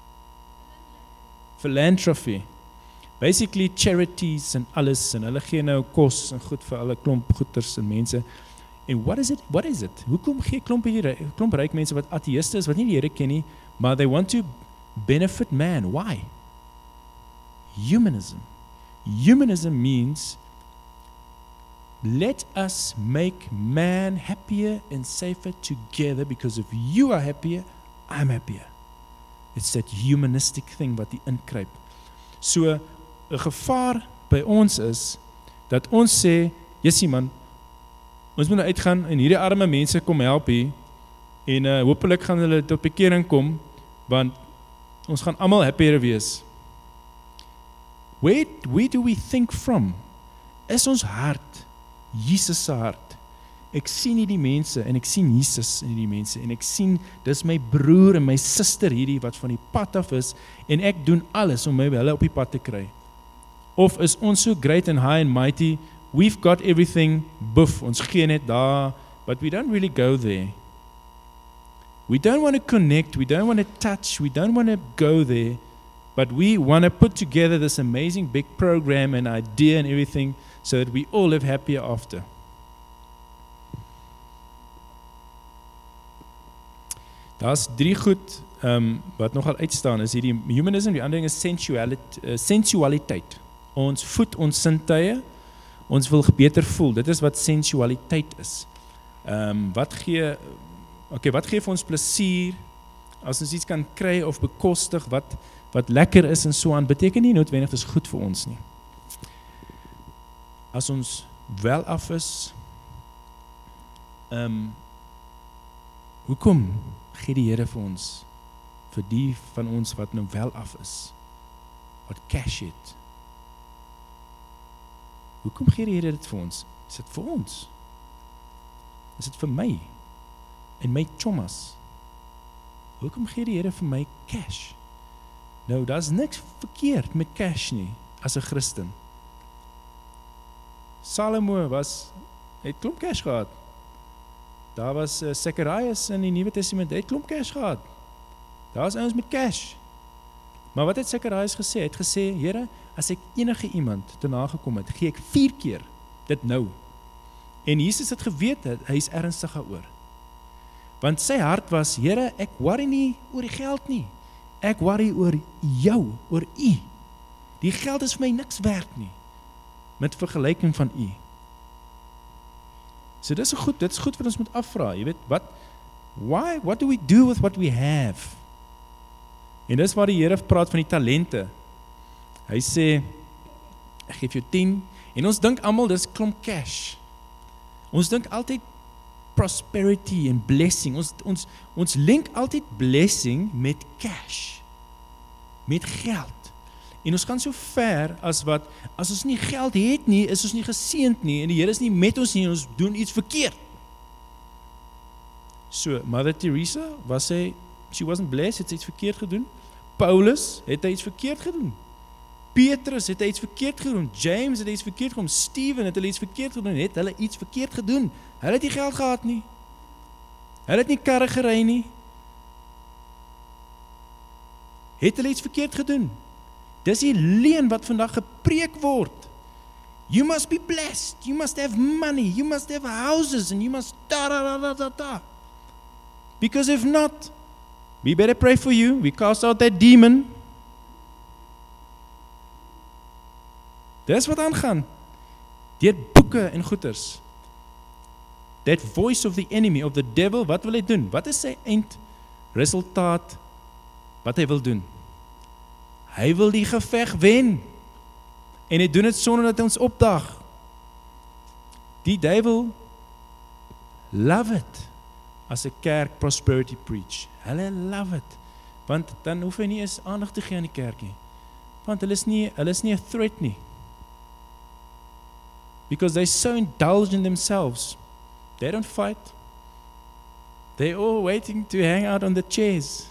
A: Philanthropy. Basically charities en alles, en hulle gee nou kos en goed vir alle klomp goeders en mense. En what is it? What is it? Hoekom gee klomp hierdie klomp ryk mense wat ateïste is, wat nie die Here ken nie, maar they want to benefit man. Why? Humanism. Humanism means let us make man happier and safer together, because if you are happier, I'm happier. It's that humanistic thing wat die inkruip. So 'n gevaar by ons is dat ons sê, jessie man, ons moet nou uitgaan en hierdie arme mense kom help hier en uh, hopelik gaan hulle tot bekering kom, want ons gaan almal happier wees. Where, where do we think from? Is ons hart Jesus se hart? Ek sien hierdie mense en ek sien Jesus in hierdie mense en ek sien dis my broer en my suster hierdie wat van die pad af is en ek doen alles om my hulle op die pad te kry. Of is ons so great and high and mighty, we've got everything, buff, ons gee net daar, but we don't really go there. We don't want to connect, we don't want to touch, we don't want to go there, but we want to put together this amazing big program and idea and everything so that we all live happier after. Daar's drie goed um, wat nogal uitstaan, is hierdie humanism, die ander ding is sensualiteit, uh, sensualiteit. Ons voed ons sintuie, ons wil beter voel, dit is wat sensualiteit is. Um, wat gee, okay, wat gee vir ons plesier, as ons iets kan kry of bekostig, wat, wat lekker is en so aan, beteken nie noodwendig is goed vir ons nie. As ons wel af is, um, hoekom gee die Here vir ons, vir die van ons wat nou wel af is, wat cash het? Hoekom gee die Here dit vir ons? Is dit vir ons? Is dit vir my? En my chommas? Hoekom gee die Here vir my cash? Nou, daar's niks verkeerd met cash nie, as 'n Christen. Salomo was, het klomp cash gehad. Daar was uh, Zacharias in die Nuwe Testament, het klomp cash gehad. Daar was ouens met cash. Maar wat het Zacharias gesê? Hy het gesê, Here, as ek enige iemand te nagekom het, gee ek vier keer dit nou. En Jesus het geweet, hy is ernstig daaroor. Want sy hart was, Here, ek worry nie oor die geld nie. Ek worry oor jou, oor u. Die geld is vir my niks werd nie, met vergelyking van u. So dit is goed, dit is goed wat ons moet afvra, jy weet, wat, why, what do we do with what we have? En dis waar die Here praat van die talente. Hy sê, ek geef jou tien, en ons dink almal dis klomp cash. Ons dink altyd prosperity en blessing, ons, ons, ons link altyd blessing met cash, met geld. En ons gaan so ver as wat, as ons nie geld het nie, is ons nie geseënd nie, en die Here is nie met ons nie, en ons doen iets verkeerd. So, Mother Teresa, was sy, she wasn't blessed, het sy iets verkeerd gedoen. Paulus, het hy iets verkeerd gedoen. Petrus, het hy iets verkeerd gedoen. James, het hy iets verkeerd gedoen. Stephen, het hulle iets verkeerd gedoen. Het hulle iets verkeerd gedoen. Hulle het nie geld gehad nie. Hulle het nie karre gery nie. Het hulle iets verkeerd gedoen. Dis die leuen wat vandag gepreek word. You must be blessed. You must have money. You must have houses. And you must da da da da da da. Because if not, we better pray for you. We cast out that demon. Dis wat aangaan. Deur boeke en goeders. That voice of the enemy, of the devil, wat wil hy doen? Wat is sy eindresultaat? Wat hy wil doen? Hy wil die geveg wen. En hy doen dit sonder dat hy ons opdag. Die duiwel love it as 'n kerk prosperity preach. Hulle love it. Want dan hoef hy nie eens aandag te gee aan die kerk nie. Want hulle is nie, hulle is nie 'n threat nie. Because they so indulge in themselves. They don't fight. They're all waiting to hang out on the chairs.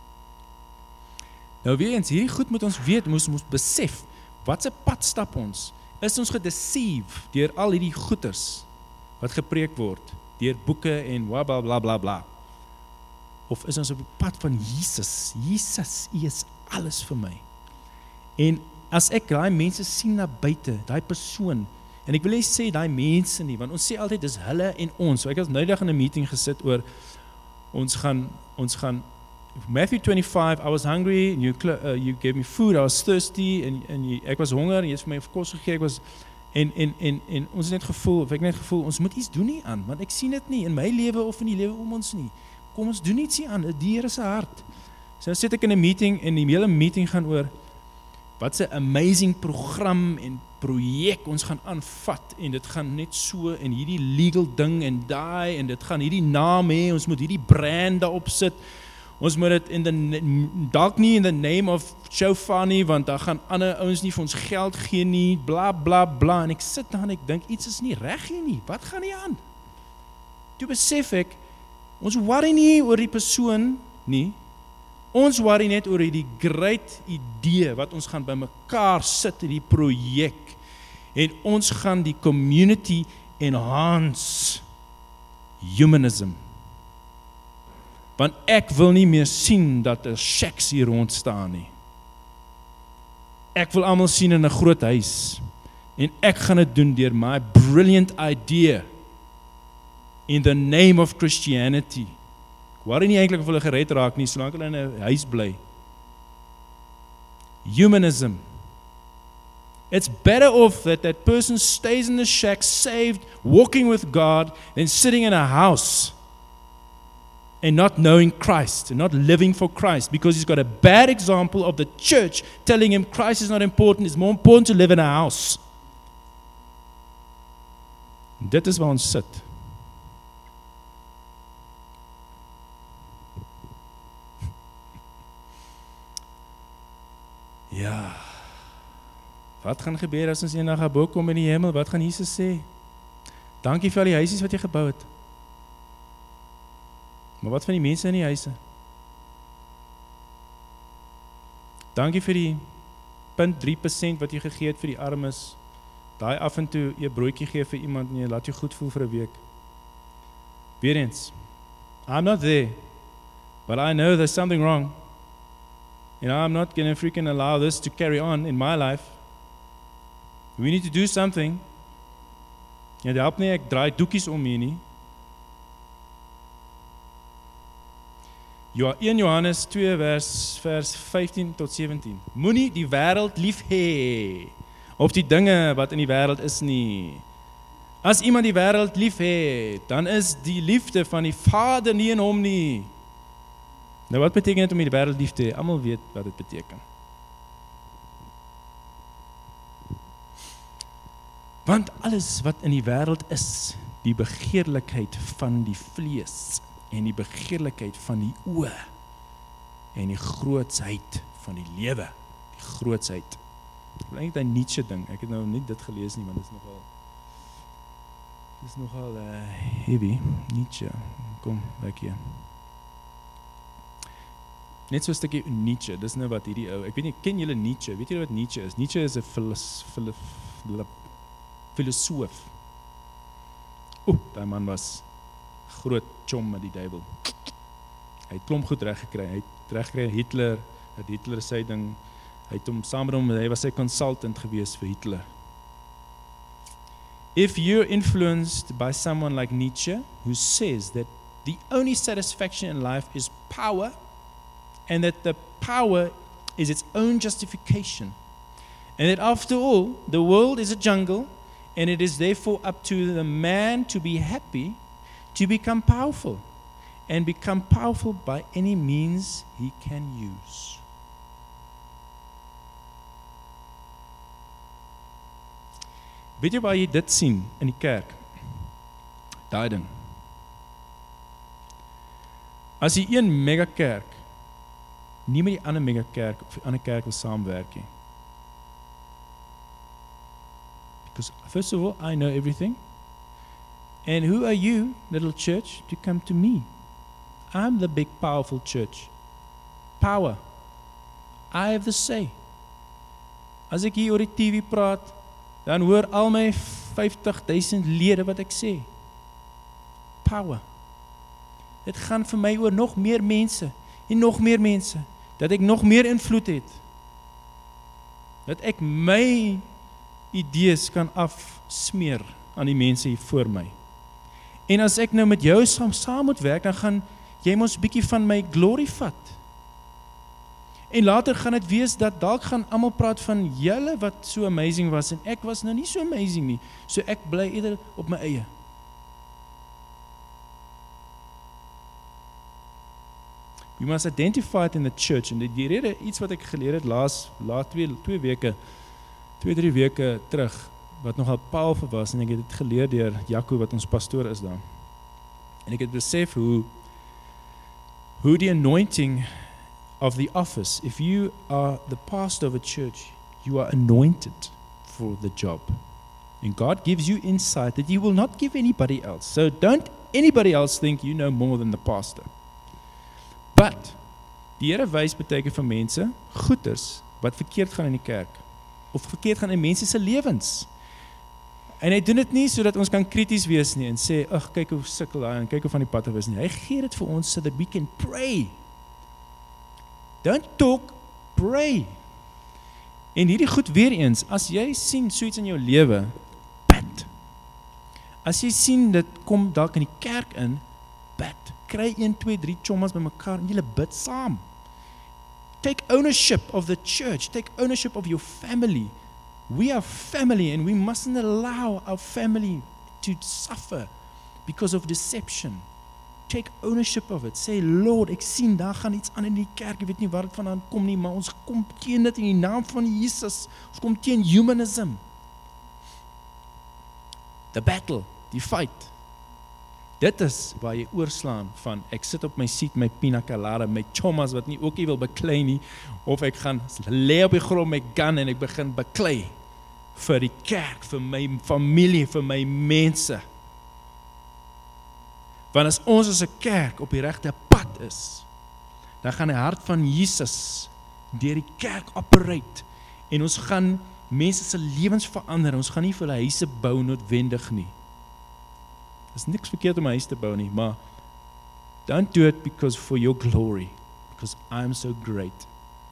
A: Nou weer eens, hierdie goed moet ons weet, moet ons besef, wat se pad stap ons? Is ons gedeceive deur al hierdie goeters wat gepreek word, deur boeke en bla bla bla bla bla? Of is ons op die pad van Jesus? Jesus, U is alles vir my. En as ek daai mense sien na buite, daai persoon, en ek wil nie sê daai mense nie, want ons sê altyd dis hulle en ons. So ek het nou eendag in 'n meeting gesit oor ons gaan ons gaan Matthew twenty-five, I was hungry and you uh, you gave me food, I was thirsty en en jy, ek was honger en jy het vir my kos gegee, ek was en en en en ons het net gevoel, of ek net gevoel ons moet iets doen nie aan, want ek sien dit nie in my lewe of in die lewe om ons nie. Kom ons doen iets hier aan, 'n die Here se hart. So sit ek in 'n meeting en die hele meeting gaan oor wat 'n amazing program en projek ons gaan aanvat en dit gaan net so en hierdie legal ding en daai en dit gaan hierdie naam hê, ons moet hierdie brand daarop sit. Ons moet dit in die dalk nie in the name of shofar nie, want daar gaan ander ouens nie vir ons geld gee nie, bla bla bla, en ek sit daar en ek dink iets is nie reg hier nie. Wat gaan hier aan? Toe besef ek, ons worry nie oor die persoon nie. Ons worry net oor die great idee wat ons gaan by mekaar sit in die projek. En ons gaan die community enhance humanism. Want ek wil nie meer sien dat 'n shacks hier rond staan nie. Ek wil almal sien in 'n groot huis. En ek gaan dit doen deur my brilliant idea in the name of Christianity. Ek worry nie eintlik of hulle gered raak nie, solank hulle in 'n huis bly. Humanism. It's better off that that person stays in the shack, saved, walking with God, than sitting in a house and not knowing Christ, and not living for Christ, because he's got a bad example of the church telling him Christ is not important, it's more important to live in a house. En dit is waar ons sit. Ja, wat gaan gebeur as ons eendagabo kom in die hemel? Wat gaan Jesus sê? Dankie vir al die huisies wat jy gebou het. Maar wat van die mense in die huise? Dankie vir die zero punt drie persent wat jy gegee het vir die armes. Daai af en toe 'n broodjie gee vir iemand en jy laat jou goed voel vir 'n week. Weer eens, I'm not there, but I know there's something wrong. You know, I'm not going to freaking allow this to carry on in my life. We need to do something. Ja, dit help nie ek draai doekies om hier nie. Ja, eerste Johannes twee vers, vers vyftien tot sewentien. Moenie die wêreld lief hê, of die dinge wat in die wêreld is nie. As iemand die wêreld lief hê, dan is die liefde van die Vader nie in hom nie. Nou wat beteken dit om die wêreld lief te hê? Almal weet wat dit beteken. Want alles wat in die wêreld is, die begeerlikheid van die vlees en die begeerlikheid van die oë en die grootsheid van die lewe, die grootsheid. Ek wil eintlik 'n Nietzsche ding. Ek het nou nie dit gelees nie, maar dit is nogal dit is nogal uh, heavy. Nietzsche. Kom, kyk hier. Net so 'n stukkie Nietzsche. Dis nou wat hierdie ou. Ek weet nie, ken julle Nietzsche? Weet julle wat Nietzsche is? Nietzsche is 'n filos, filos, filosoof. O, daai man was groot chom met die duiwel. Hy het klomp goed reg gekry. Hy het reg gekry Hitler, dat Hitler sy ding, hy het hom saam met hom, hy was sy consultant gewees vir Hitler. If you're influenced by someone like Nietzsche, who says that the only satisfaction in life is power, and that the power is its own justification, and that after all, the world is a jungle, and it is therefore up to the man to be happy, to become powerful, and become powerful by any means he can use. Weet jy waar jy dit sien in die kerk? Daai ding. As jy een mega kerk nie met die ander mega kerk of die ander kerk wil saamwerk nie. Because first of all, I know everything. And who are you, little church, to come to me? I'm the big powerful church. Power. I have the say. As ek hier oor die T V praat, dan hoor al my vyftig duisend lede wat ek sê. Power. Dit gaan vir my oor nog meer mense en nog meer mense, dat ek nog meer invloed het. Dat ek my idees kan afsmeer aan die mense hier voor my. En as ek nou met jou saam, saam moet werk, dan gaan jy mos bietjie van my glory vat. En later gaan dit wees dat dalk gaan almal praat van julle wat so amazing was en ek was nou nie so amazing nie. So ek bly eerder op my eie. We must identify it in the church. En die rede iets wat ek geleer het laas, laat twee, twee weke, twee, drie weke terug, wat nogal powerful was, en ek het dit geleer deur Jaco wat ons pastoor is daar. En ek het besef hoe hoe die anointing of the office, if you are the pastor of a church, you are anointed for the job. And God gives you insight that you will not give anybody else. So don't anybody else think you know more than the pastor. But die Here wys baie van mense goeders wat verkeerd gaan in die kerk of verkeerd gaan in mense se lewens. En hy doen dit nie sodat ons kan krities wees nie en sê, "Ag, kyk hoe sukkel hy en kyk hoe van die pad af is nie." Hy gee dit vir ons so that we can pray. Don't talk, pray. En hierdie goed weer eens, as jy sien so iets in jou lewe, bid. As jy sien dit kom dalk in die kerk in, bid. Kry een, twee, drie chommas by mekaar en julle bid saam. Take ownership of the church. Take ownership of your family. We are family and we mustn't allow our family to suffer because of deception. Take ownership of it. Say, Lord, ek sien daar gaan iets aan in die kerk. Ek weet nie waar dit vandaan kom nie, maar ons kom teen dit in die naam van Jesus. Ons kom teen humanism. The battle, die fight. Dit is waar jy oorslaan van, ek sit op my seat, my pina colada, my chommas wat nie ook nie wil beklei nie, of ek gaan lê op die grond my gun en ek begin beklei vir die kerk, vir my familie, vir my mense. Want as ons as 'n kerk op die regte pad is, dan gaan die hart van Jesus deur die kerk operate, en ons gaan mense se lewens verander, ons gaan nie vir hulle huise bou noodwendig nie. Daar is niks verkeerd om 'n huis te bou nie, maar don't do it because for your glory, because I'm so great.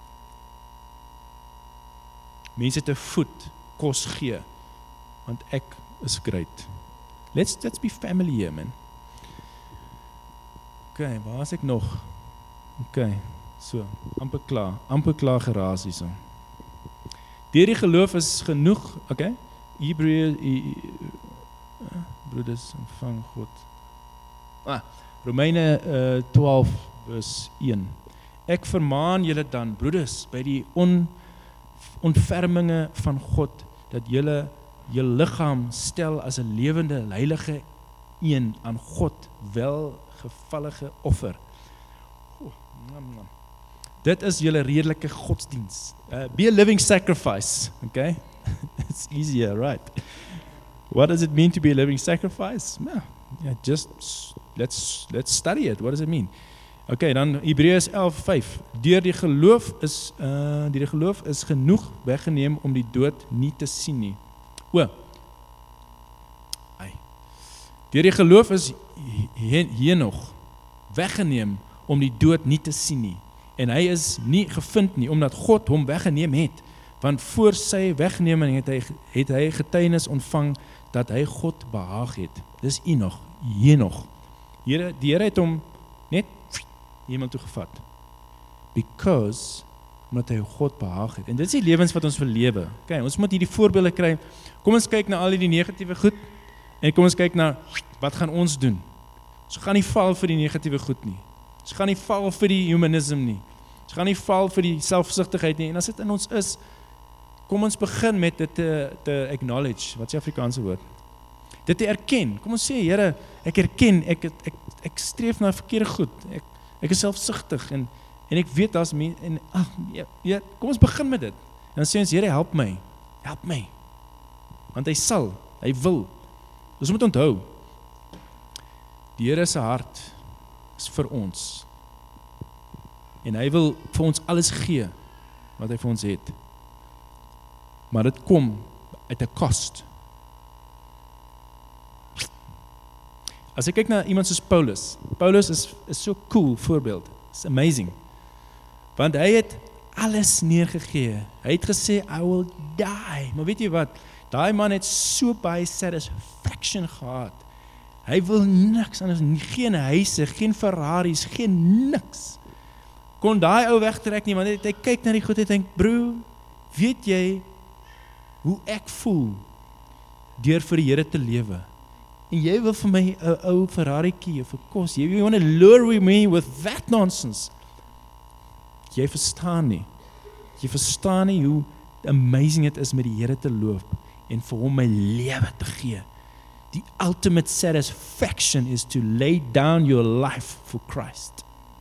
A: Mense te voed, kos gee, want ek is great. Let's, let's be family here, man. Okay, waar is ek nog? Okay, so, amper klaar, amper klaar geraas hier so. Deur die geloof is genoeg, okay? Hebreë, broeders, ontvang God. Ah, Romeine uh, twaalf vers een. Ek vermaan julle dan, broeders, by die on, ontferminge van God, dat julle julle liggaam stel as 'n lewende, heilige een aan God, welgevallige offer. Oh, nam, nam. Dit is julle redelike godsdiens. Uh, be a living sacrifice, okay? It's easier, right? What does it mean to be a living sacrifice? No, yeah, just let's let's study it. What does it mean? Okay, dan Hebreërs elf vyf. Deur die geloof is uh deur die geloof is genoeg weggeneem om die dood nie te sien nie. O. Ai. Deur die geloof is Henog weggeneem om die dood nie te sien nie. En hy is nie gevind nie, omdat God hom weggeneem het. Want voor sy wegneming het hy, het hy getuienis ontvang, dat hy God behaag het. Dis Henog, Henog. Here, die Here het hom net iemand toe gevat. Because, omdat hy God behaag het. En dit is die lewens wat ons wil lewe. Okay, ons moet hierdie voorbeelde kry. Kom ons kyk na al die negatiewe goed, en kom ons kyk na, wat gaan ons doen? Ons gaan nie val vir die negatiewe goed nie. Ons gaan nie val vir die humanism nie. Ons gaan nie val vir die selfsugtigheid nie. En as dit in ons is, kom ons begin met dit te, te acknowledge. Wat is die Afrikaanse woord? Dit te erken. Kom ons sê, Here, ek erken, ek, ek, ek streef na verkeerde goed. Ek, ek is selfsugtig en, en ek weet daar's mense, en ag, ja, ja, kom ons begin met dit. En dan sê ons, Here, help my. Help my. Want hy sal, hy wil. Ons moet onthou, die Here se hart is vir ons. En hy wil vir ons alles gee wat hy vir ons het. Maar dit kom uit 'n kost. As ek kyk na iemand soos Paulus, Paulus is is so cool voorbeeld. It's amazing. Want hy het alles neergegee. Hy het gesê I will die. Maar weet jy wat? Daai man het so baie satisfaction gehad. Hy wil niks anders, geen huise, geen Ferraris, geen niks. Kon daai ou wegtrek nie, want hy kyk na die goed en dink, bro, weet jy hoe ek voel deur vir die Here te lewe? En jy wil vir my 'n ou Ferrari'tjie of 'n kos, jy want to lure me with that nonsense. Jy verstaan nie. Jy verstaan nie hoe amazing dit is met die Here te loop en vir hom my lewe te gee. The ultimate satisfaction is to lay down your life for Christ.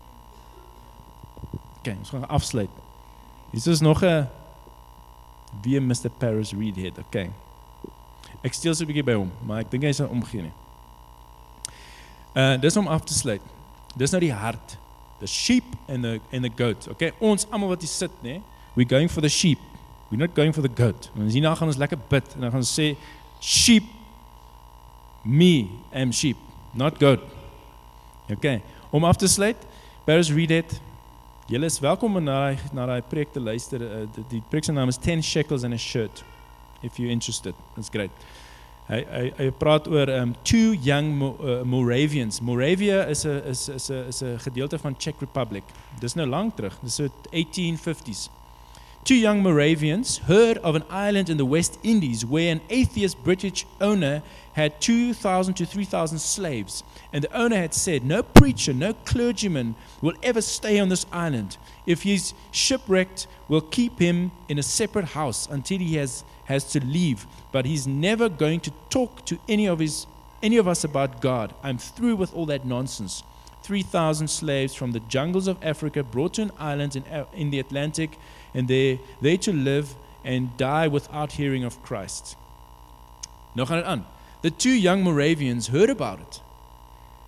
A: Okay, ons gaan afsluit. Hier is nog 'n wie mister Paris Reed het, okay. Ek steel so 'n bietjie by hom, maar ek dink hy sal omgee nie. Uh, dis om af te sluit. Dis nou die hart. The sheep and the, and the goat. Okay, ons almal wat hier sit, nee, we're going for the sheep. We're not going for the goat. En hierna gaan ons lekker bid en dan gaan ons sê, sheep, me am sheep, not goat. Okay, om af te sluit, Paris Reed het, julle is welkom om na die, na die preek te luister. Uh, die, die preek se naam is ten shekels and a shirt. If you're interested, that's great. Hy, hy, hy praat oor um, two young Mo, uh, Moravians. Moravia is 'n is is 'n is 'n gedeelte van Czech Republic. Dis nou lank terug. Dis so eighteen fifties. Two young Moravians heard of an island in the West Indies where an atheist British owner had two thousand to three thousand slaves. And the owner had said, no preacher, no clergyman will ever stay on this island. If he's shipwrecked, we'll keep him in a separate house until he has, has to leave. But he's never going to talk to any of his any of us about God. I'm through with all that nonsense. three thousand slaves from the jungles of Africa brought to an island in, in the Atlantic, and they they to live and die without hearing of Christ. Nou gaan dit aan. The two young Moravians heard about it.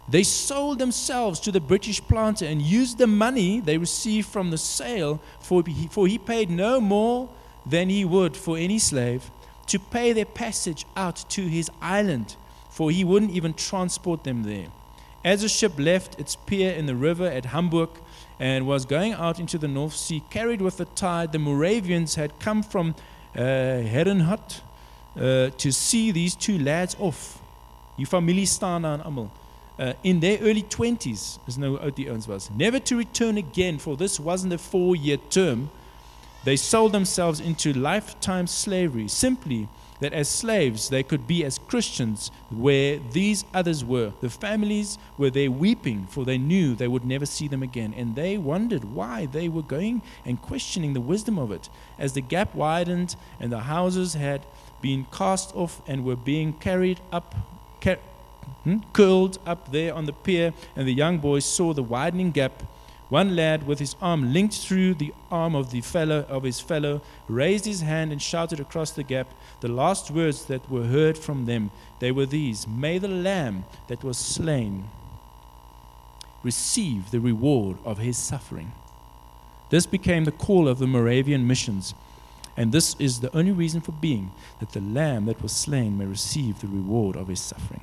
A: They sold themselves to the British planter and used the money they received from the sale, for he, for he paid no more than he would for any slave, to pay their passage out to his island, for he wouldn't even transport them there. As the ship left its pier in the river at Hamburg and was going out into the North Sea, carried with the tide, the Moravians had come from uh, Herrenhut uh, to see these two lads off. Die familie staan daar almal. Uh, in their early twenties, as nou oud die ouens was, never to return again, for this wasn't a four-year term. They sold themselves into lifetime slavery, simply that as slaves they could be as Christians where these others were. The families were there weeping, for they knew they would never see them again, and they wondered why they were going and questioning the wisdom of it. As the gap widened and the houses had been cast off and were being carried up, car- Hmm? curled up there on the pier, and the young boys saw the widening gap. One lad, with his arm linked through the arm of the fellow of his fellow, raised his hand and shouted across the gap the last words that were heard from them. They were these: "May the lamb that was slain receive the reward of his suffering." This became the call of the Moravian missions, and this is the only reason for being, that the lamb that was slain may receive the reward of his suffering.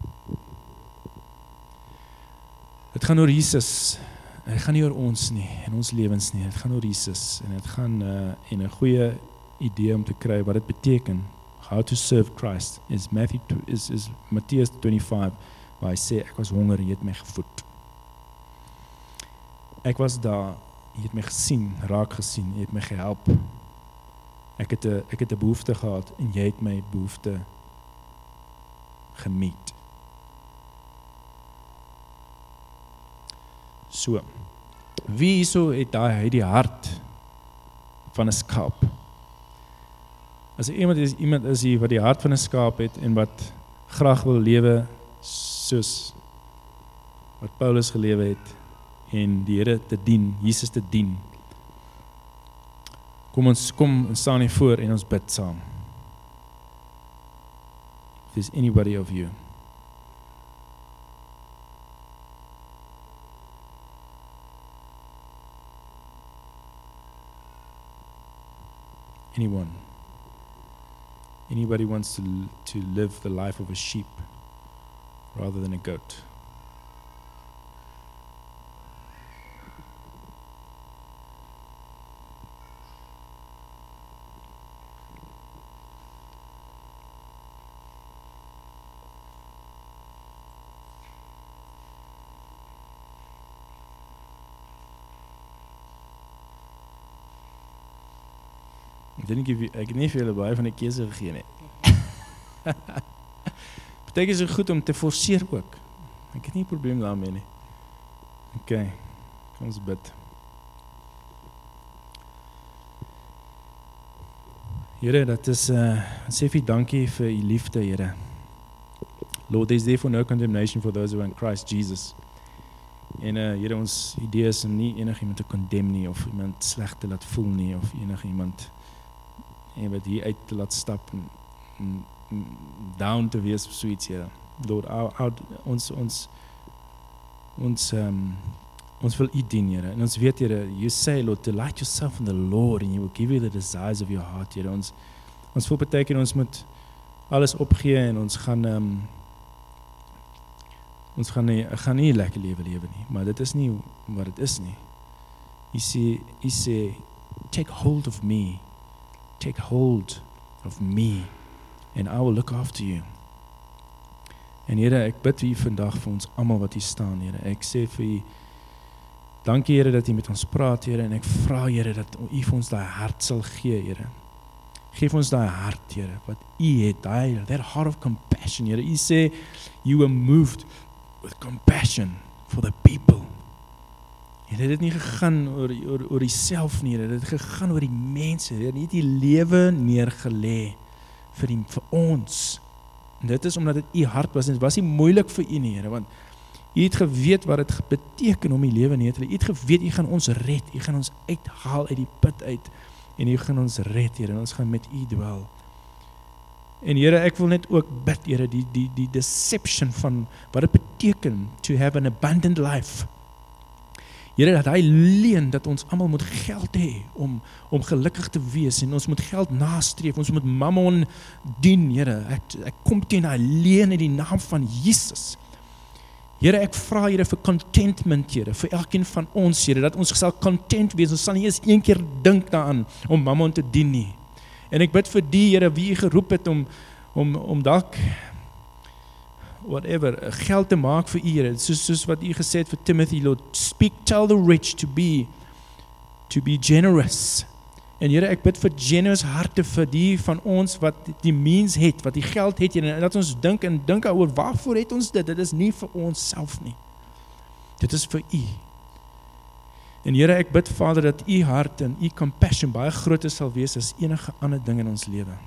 A: Dit gaan oor Jesus. Dit gaan nie oor ons nie en ons lewens nie. Dit gaan oor Jesus en dit gaan uh, en 'n goeie idee om te kry wat dit beteken. How to serve Christ is Matthew is is Mattheus twenty-five, waar hy sê ek was honger, jy het my gevoed. Ek was daar, jy het my gesien, raak gesien, jy het my gehelp. Ek het 'n ek het 'n behoefte gehad en jy het my behoefte gemeet. So, wie hierso het daai het die hart van 'n skaap? As iemand is iemand is hier wat die hart van 'n skaap het en wat graag wil lewe soos wat Paulus gelewe het en die Here te dien, Jesus te dien. Kom ons kom ons staan hier voor en ons bid saam. If there's anybody of you, anyone, anybody wants to to live the life of a sheep rather than a goat. Ek dink ek ek het nie vir julle baie van 'n keuse gegee nie. Beteken is goed om te forceer ook. Ek het nie 'n probleem daarmee nie. Okay, kom ons bid. Here, dat is uh sê vir dankie vir u liefde, Here. Lord, there is therefore no condemnation for those who are in Christ Jesus. En uh Here, ons idee is om nie enigiemand te condemn nie of iemand sleg te laat voel nie of enigiemand en wat hier uit te laat stap en, en, en down te wees of so iets, Here. Lord, our, our, ons ons ons um, ons wil u dien, Here. En ons weet, Here, you say, Lord, delight yourself in the Lord and he will give you the desires of your heart, Here. Ons ons voel beteken ons moet alles opgee en ons gaan um, ons gaan nie gaan nie lekker lewe lewe nie, maar dit is nie wat dit is nie. You see, you say, take hold of me. Take hold of me and I will look after you. En Here, ek bid vir u vandag vir ons almal wat hier staan, Here. Ek sê vir u dankie, Here, dat u met ons praat, Here, en ek vra, Here, dat u vir ons daai hart sal gee, Here. Geef ons daai hart, Here, wat u het, daai that heart of compassion, Here. U sê you were moved with compassion for the people. En dit het nie gegaan oor oor oor jouself nie, dit het gegaan oor die mense. Jy het die lewe neergelê vir die vir ons. En dit is omdat dit u hart was en dit was nie moeilik vir u nie, Here, want u het geweet wat dit beteken om die lewe neer te lê. U het geweet u gaan ons red, u gaan ons uithaal uit die put uit en u gaan ons red, Here, en ons gaan met u dwel. En Here, ek wil net ook bid, Here, die, die, die deception van wat dit beteken to have an abundant life. Here, dat hy leen dat ons almal moet geld hê om om gelukkig te wees en ons moet geld nastreef, ons moet mammon dien, Here. Ek ek kom teen hy leen in die naam van Jesus. Here, ek vra Here vir contentment, Here, vir elkeen van ons, Here, dat ons sal content wees. Ons sal nie eens een keer dink daaraan om mammon te dien nie. En ek bid vir die, Here, wie U geroep het om om om dalk whatever, geld te maak vir U, Here, soos, soos wat U gesê het vir Timothy, Lord, speak, tell the rich to be, to be generous. En Here, ek bid vir generous harte vir die van ons wat die means het, wat die geld het, Here, en dat ons dink en dink oor waarvoor het ons dit, dit is nie vir ons self nie, dit is vir U. En Here, ek bid, Vader, dat U hart en U compassion baie groter sal wees as enige ander ding in ons lewe.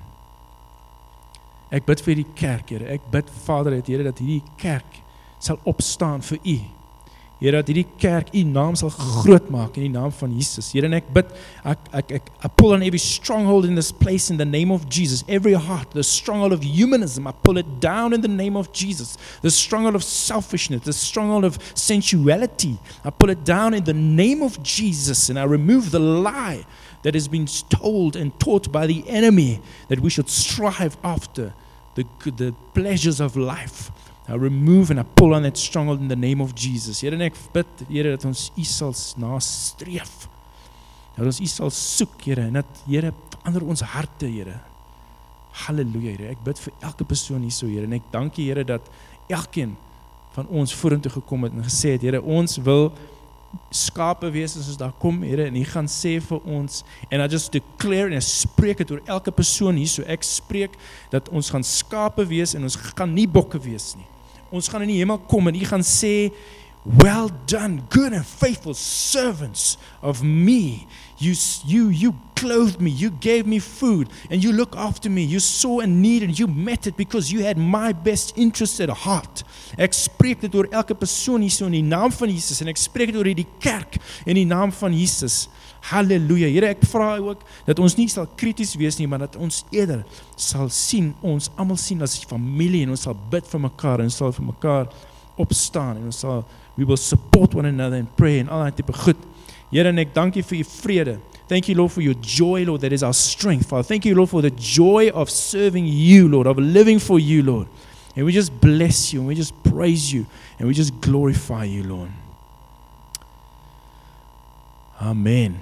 A: Ek bid vir die kerk, Here. Ek bid, Vader, dat Here, dat hierdie kerk sal opstaan vir U. Here, dat hierdie kerk U naam sal groot maak in die naam van Jesus. Here, en ek bid, ek, ek, ek, I pull on every stronghold in this place in the name of Jesus. Every heart, the stronghold of humanism, I pull it down in the name of Jesus. The stronghold of selfishness, the stronghold of sensuality, I pull it down in the name of Jesus, and I remove the lie that has been told and taught by the enemy that we should strive after the, the pleasures of life. I remove and I pull on that stronghold in the name of Jesus. Here, en ek bid, Here, dat ons U sal nastreef, dat ons U sal soek, Here, en dat, Here, verander ons harte, Here. Halleluja, Here. Ek bid vir elke persoon hier so, Here, en ek dank U, Here, dat elkeen van ons vorentoe gekom het en gesê het, Here, ons wil skape wees as ons daar kom, Here, en U gaan sê vir ons, en I just declare en ek spreek het oor elke persoon hier, so ek spreek dat ons gaan skape wees en ons gaan nie bokke wees nie. Ons gaan in die hemel kom en U gaan sê, well done, good and faithful servants of me. You, you, you clothed me, you gave me food, and you look after me. You saw a need and you met it because you had my best interest at heart. Ek spreek dit oor elke persoon hier so in die naam van Jesus, en ek spreek dit oor die kerk in die naam van Jesus. Halleluja. Here, ek vra ook dat ons nie sal krities wees nie, maar dat ons eerder sal sien, ons almal sien as familie, en ons sal bid vir mekaar, en ons sal vir mekaar opstaan, en ons sal, we will support one another and pray, en al die type goed. Here, en ek dank U vir U vrede. Thank you, Lord, for your joy, Lord, that is our strength, Father. Thank you, Lord, for the joy of serving You, Lord, of living for You, Lord. And we just bless You, and we just praise You, and we just glorify You, Lord. Amen.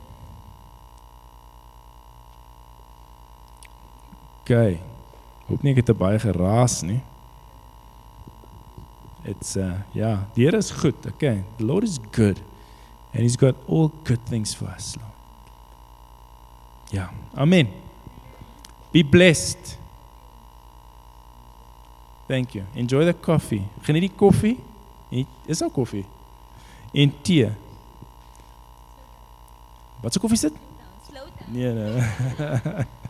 A: Okay. Hoop nie ek het te baie geraas nie. It's, uh, yeah, die Here is goed, okay. The Lord is good, and He's got all good things for us, Lord. Yeah, amen. Be blessed. Thank you. Enjoy the coffee. Geniet die koffie. Is daar koffie? En tee. Wat se koffie is dit?
B: Slow down.
A: Nee, nee.